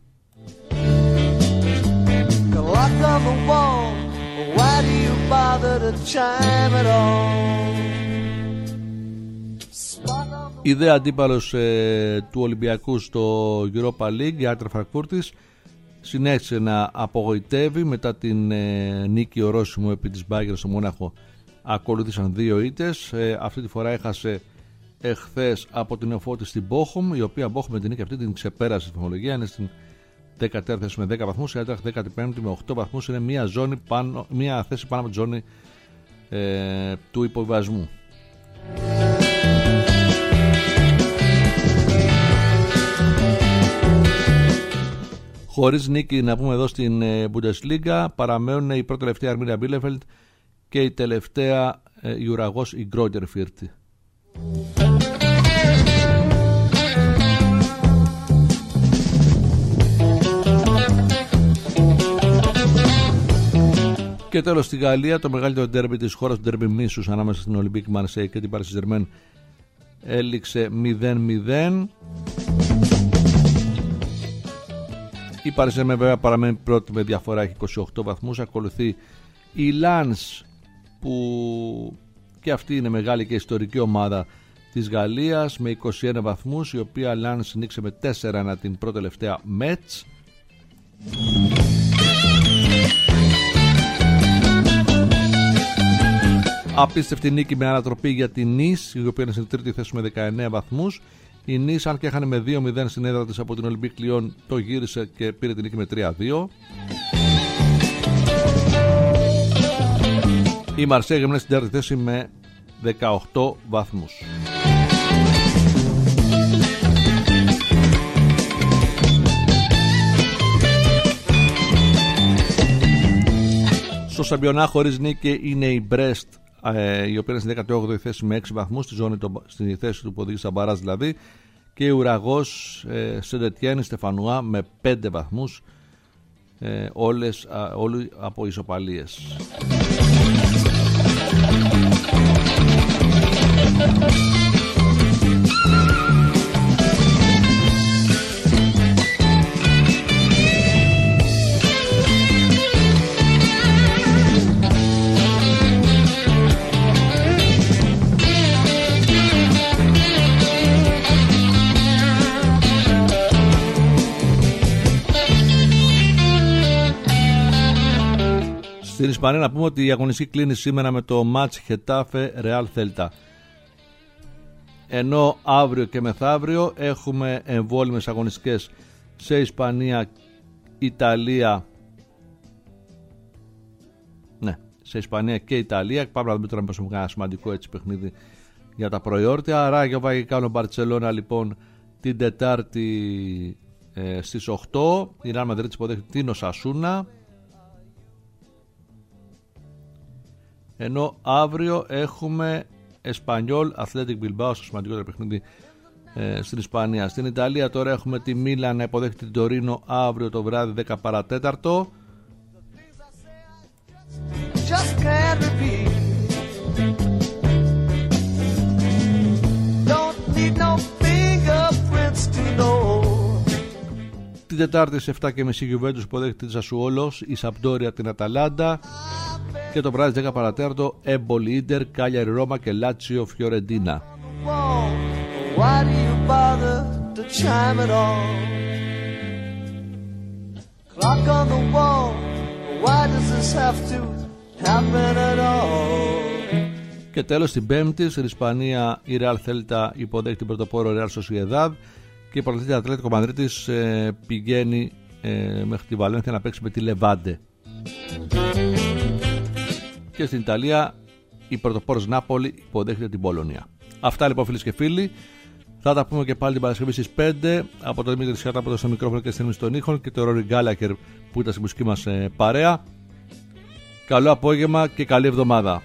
Η δε αντίπαλος ε, του Ολυμπιακού στο Europa League, η Eintracht Frankfurt, συνέχισε να απογοητεύει μετά την ε, νίκη ορόσημο επί της Bayern στο Μόναχο. Ακολούθησαν δύο ήττες. Ε, αυτή τη φορά έχασε εχθές από την Νεοφώτη στην Bochum, η οποία Bochum με την νίκη αυτή την ξεπέρασε στη βαθμολογία. Είναι στην δέκατη θέση με δέκα βαθμούς, η Eintracht δέκατη πέμπτη με οκτώ βαθμούς. Είναι μια, ζώνη πάνω, μια θέση πάνω από τη ζώνη ε, του υποβιβασμού. Χωρίς νίκη, να πούμε εδώ στην Bundesliga, παραμένουν η πρώτη τελευταία Αρμίνια Bielefeld και η τελευταία ε, η ουραγός η Greuther Fürth. Και τέλος στη Γαλλία, το μεγαλύτερο ντέρμπι της χώρας, το ντέρμπι μίσους ανάμεσα στην Olympique Marseille και την Paris Saint-Germain, έληξε μηδέν μηδέν. Η Paris Saint-Germain βέβαια παραμένει πρώτη με διαφορά, έχει είκοσι οκτώ βαθμούς. Ακολουθεί η Lens, που και αυτή είναι μεγάλη και ιστορική ομάδα της Γαλλίας με είκοσι ένα βαθμούς, η οποία Lens νίξε με τέσσερα ένα την πρώτη τελευταία Metz. Απίστευτη νίκη με ανατροπή για την Nice, η οποία είναι στην τρίτη θέση με δεκαεννέα βαθμούς. Η Nice, αν και έχανε με δύο μηδέν στην έδρα της από την Olympique Lyon, το γύρισε και πήρε την νίκη με τρία δύο. Η Μαρσέγ έμεινε στην τέταρτη θέση με δεκαοκτώ βαθμούς. Στο Σαμπιονά χωρίς νίκη είναι η Brest, ε, η οποία είναι στη δέκατη όγδοη θέση με έξι βαθμούς, στη, ζώνη, το, στη θέση του που οδηγεί στα μπαράζ δηλαδή, και η Ουραγός ε, Σεντετιέν Στεφανουά με πέντε βαθμούς, ε, όλες, α, όλοι από ισοπαλίες. Στην Ισπανία να πούμε ότι η αγωνιστική κλείνει σήμερα με το μάτς Χετάφε Ρεάλ Θέλτα. Ενώ αύριο και μεθαύριο έχουμε εμβόλυμες αγωνιστικές σε Ισπανία, Ιταλία. Ναι, σε Ισπανία και Ιταλία. Πάμε να δούμε τώρα μήπως έχουμε ένα σημαντικό έτσι παιχνίδι για τα προϊόρτια. Ράγιο Βαγικάνο Μπαρτσελώνα λοιπόν την Τετάρτη ε, στις οκτώ. Η Ρεάλ Μαδρίτης υποδέχεται την Οσασούνα. Ενώ αύριο έχουμε Εσπανιόλ Αθλέτικ Μπιλμπάο, στο σημαντικότερο παιχνίδι ε, στην Ισπανία. Στην Ιταλία τώρα έχουμε τη Μίλαν να υποδέχεται την Τωρίνο αύριο το βράδυ δέκα παρά τέταρτο. Την Τετάρτη σε επτά και μισή η Γιουβέντους υποδέχεται την Σασουόλος, η Σαμπντόρια την Αταλάντα. Και το βράδυ δέκα παρά τέταρτο Έμπολι Ίντερ, Κάλιαρι Ρώμα και Λάτσιο Φιωρεντίνα. Και τέλος την Πέμπτη στην Ισπανία η Ρεάλ Θέλτα υποδέχει την πρωτοπόρο Ρεάλ Σοσιεδάδ και η πρωταθλήτρια Ατλέτικο Μαδρίτης ε, πηγαίνει ε, μέχρι τη Βαλένθια να παίξει με τη Λεβάντε. Και στην Ιταλία η πρωτοπόρος Νάπολη υποδέχεται την Πολωνία. Αυτά λοιπόν, φίλες και φίλοι. Θα τα πούμε και πάλι την Παρασκευή στις πέντε. Από το Δημήτρη Σιάτα στο μικρόφωνο και στην των ήχων και το Ρόρι Γκάλακερ που ήταν στη μουσική μας ε, παρέα. Καλό απόγευμα και καλή εβδομάδα.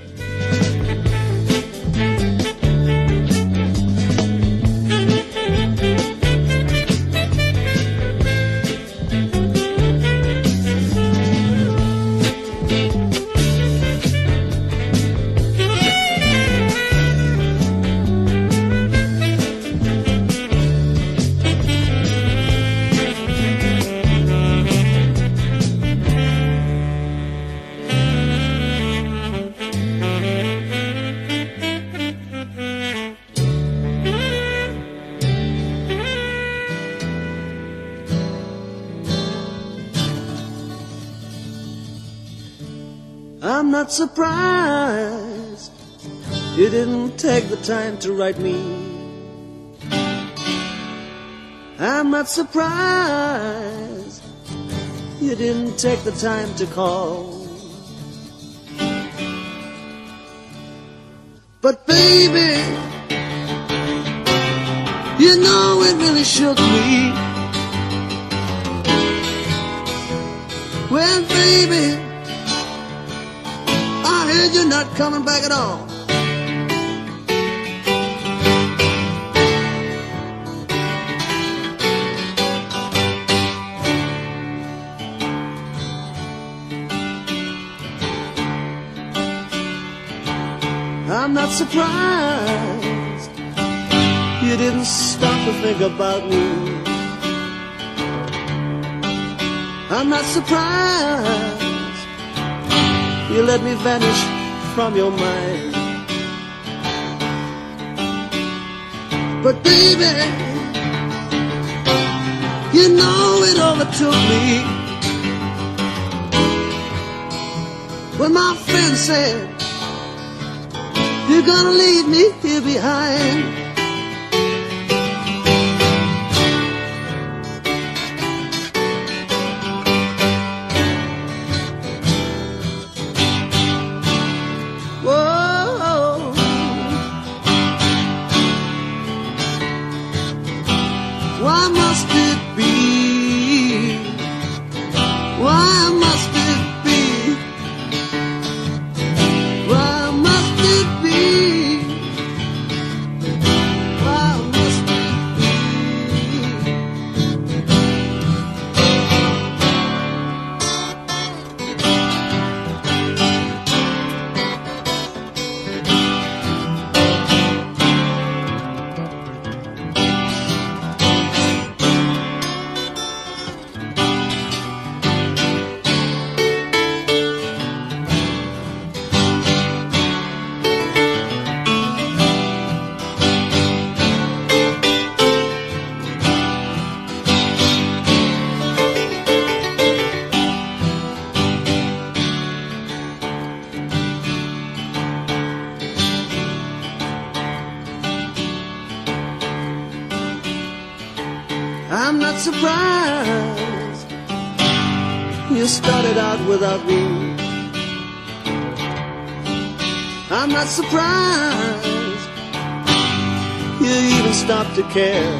I'm not surprised you didn't take the time to write me. I'm not surprised you didn't take the time to call. But baby, you know it really shook me when, baby, I heard you're not coming back at all. I'm not surprised you didn't stop to think about me. I'm not surprised you let me vanish from your mind. But baby, you know it overtook me when my friend said, you're gonna leave me here behind. I'm not surprised you started out without me. I'm not surprised you even stopped to care.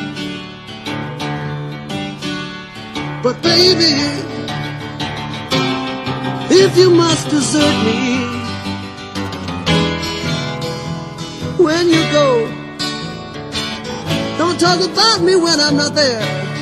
But baby, if you must desert me when you go, don't talk about me when I'm not there.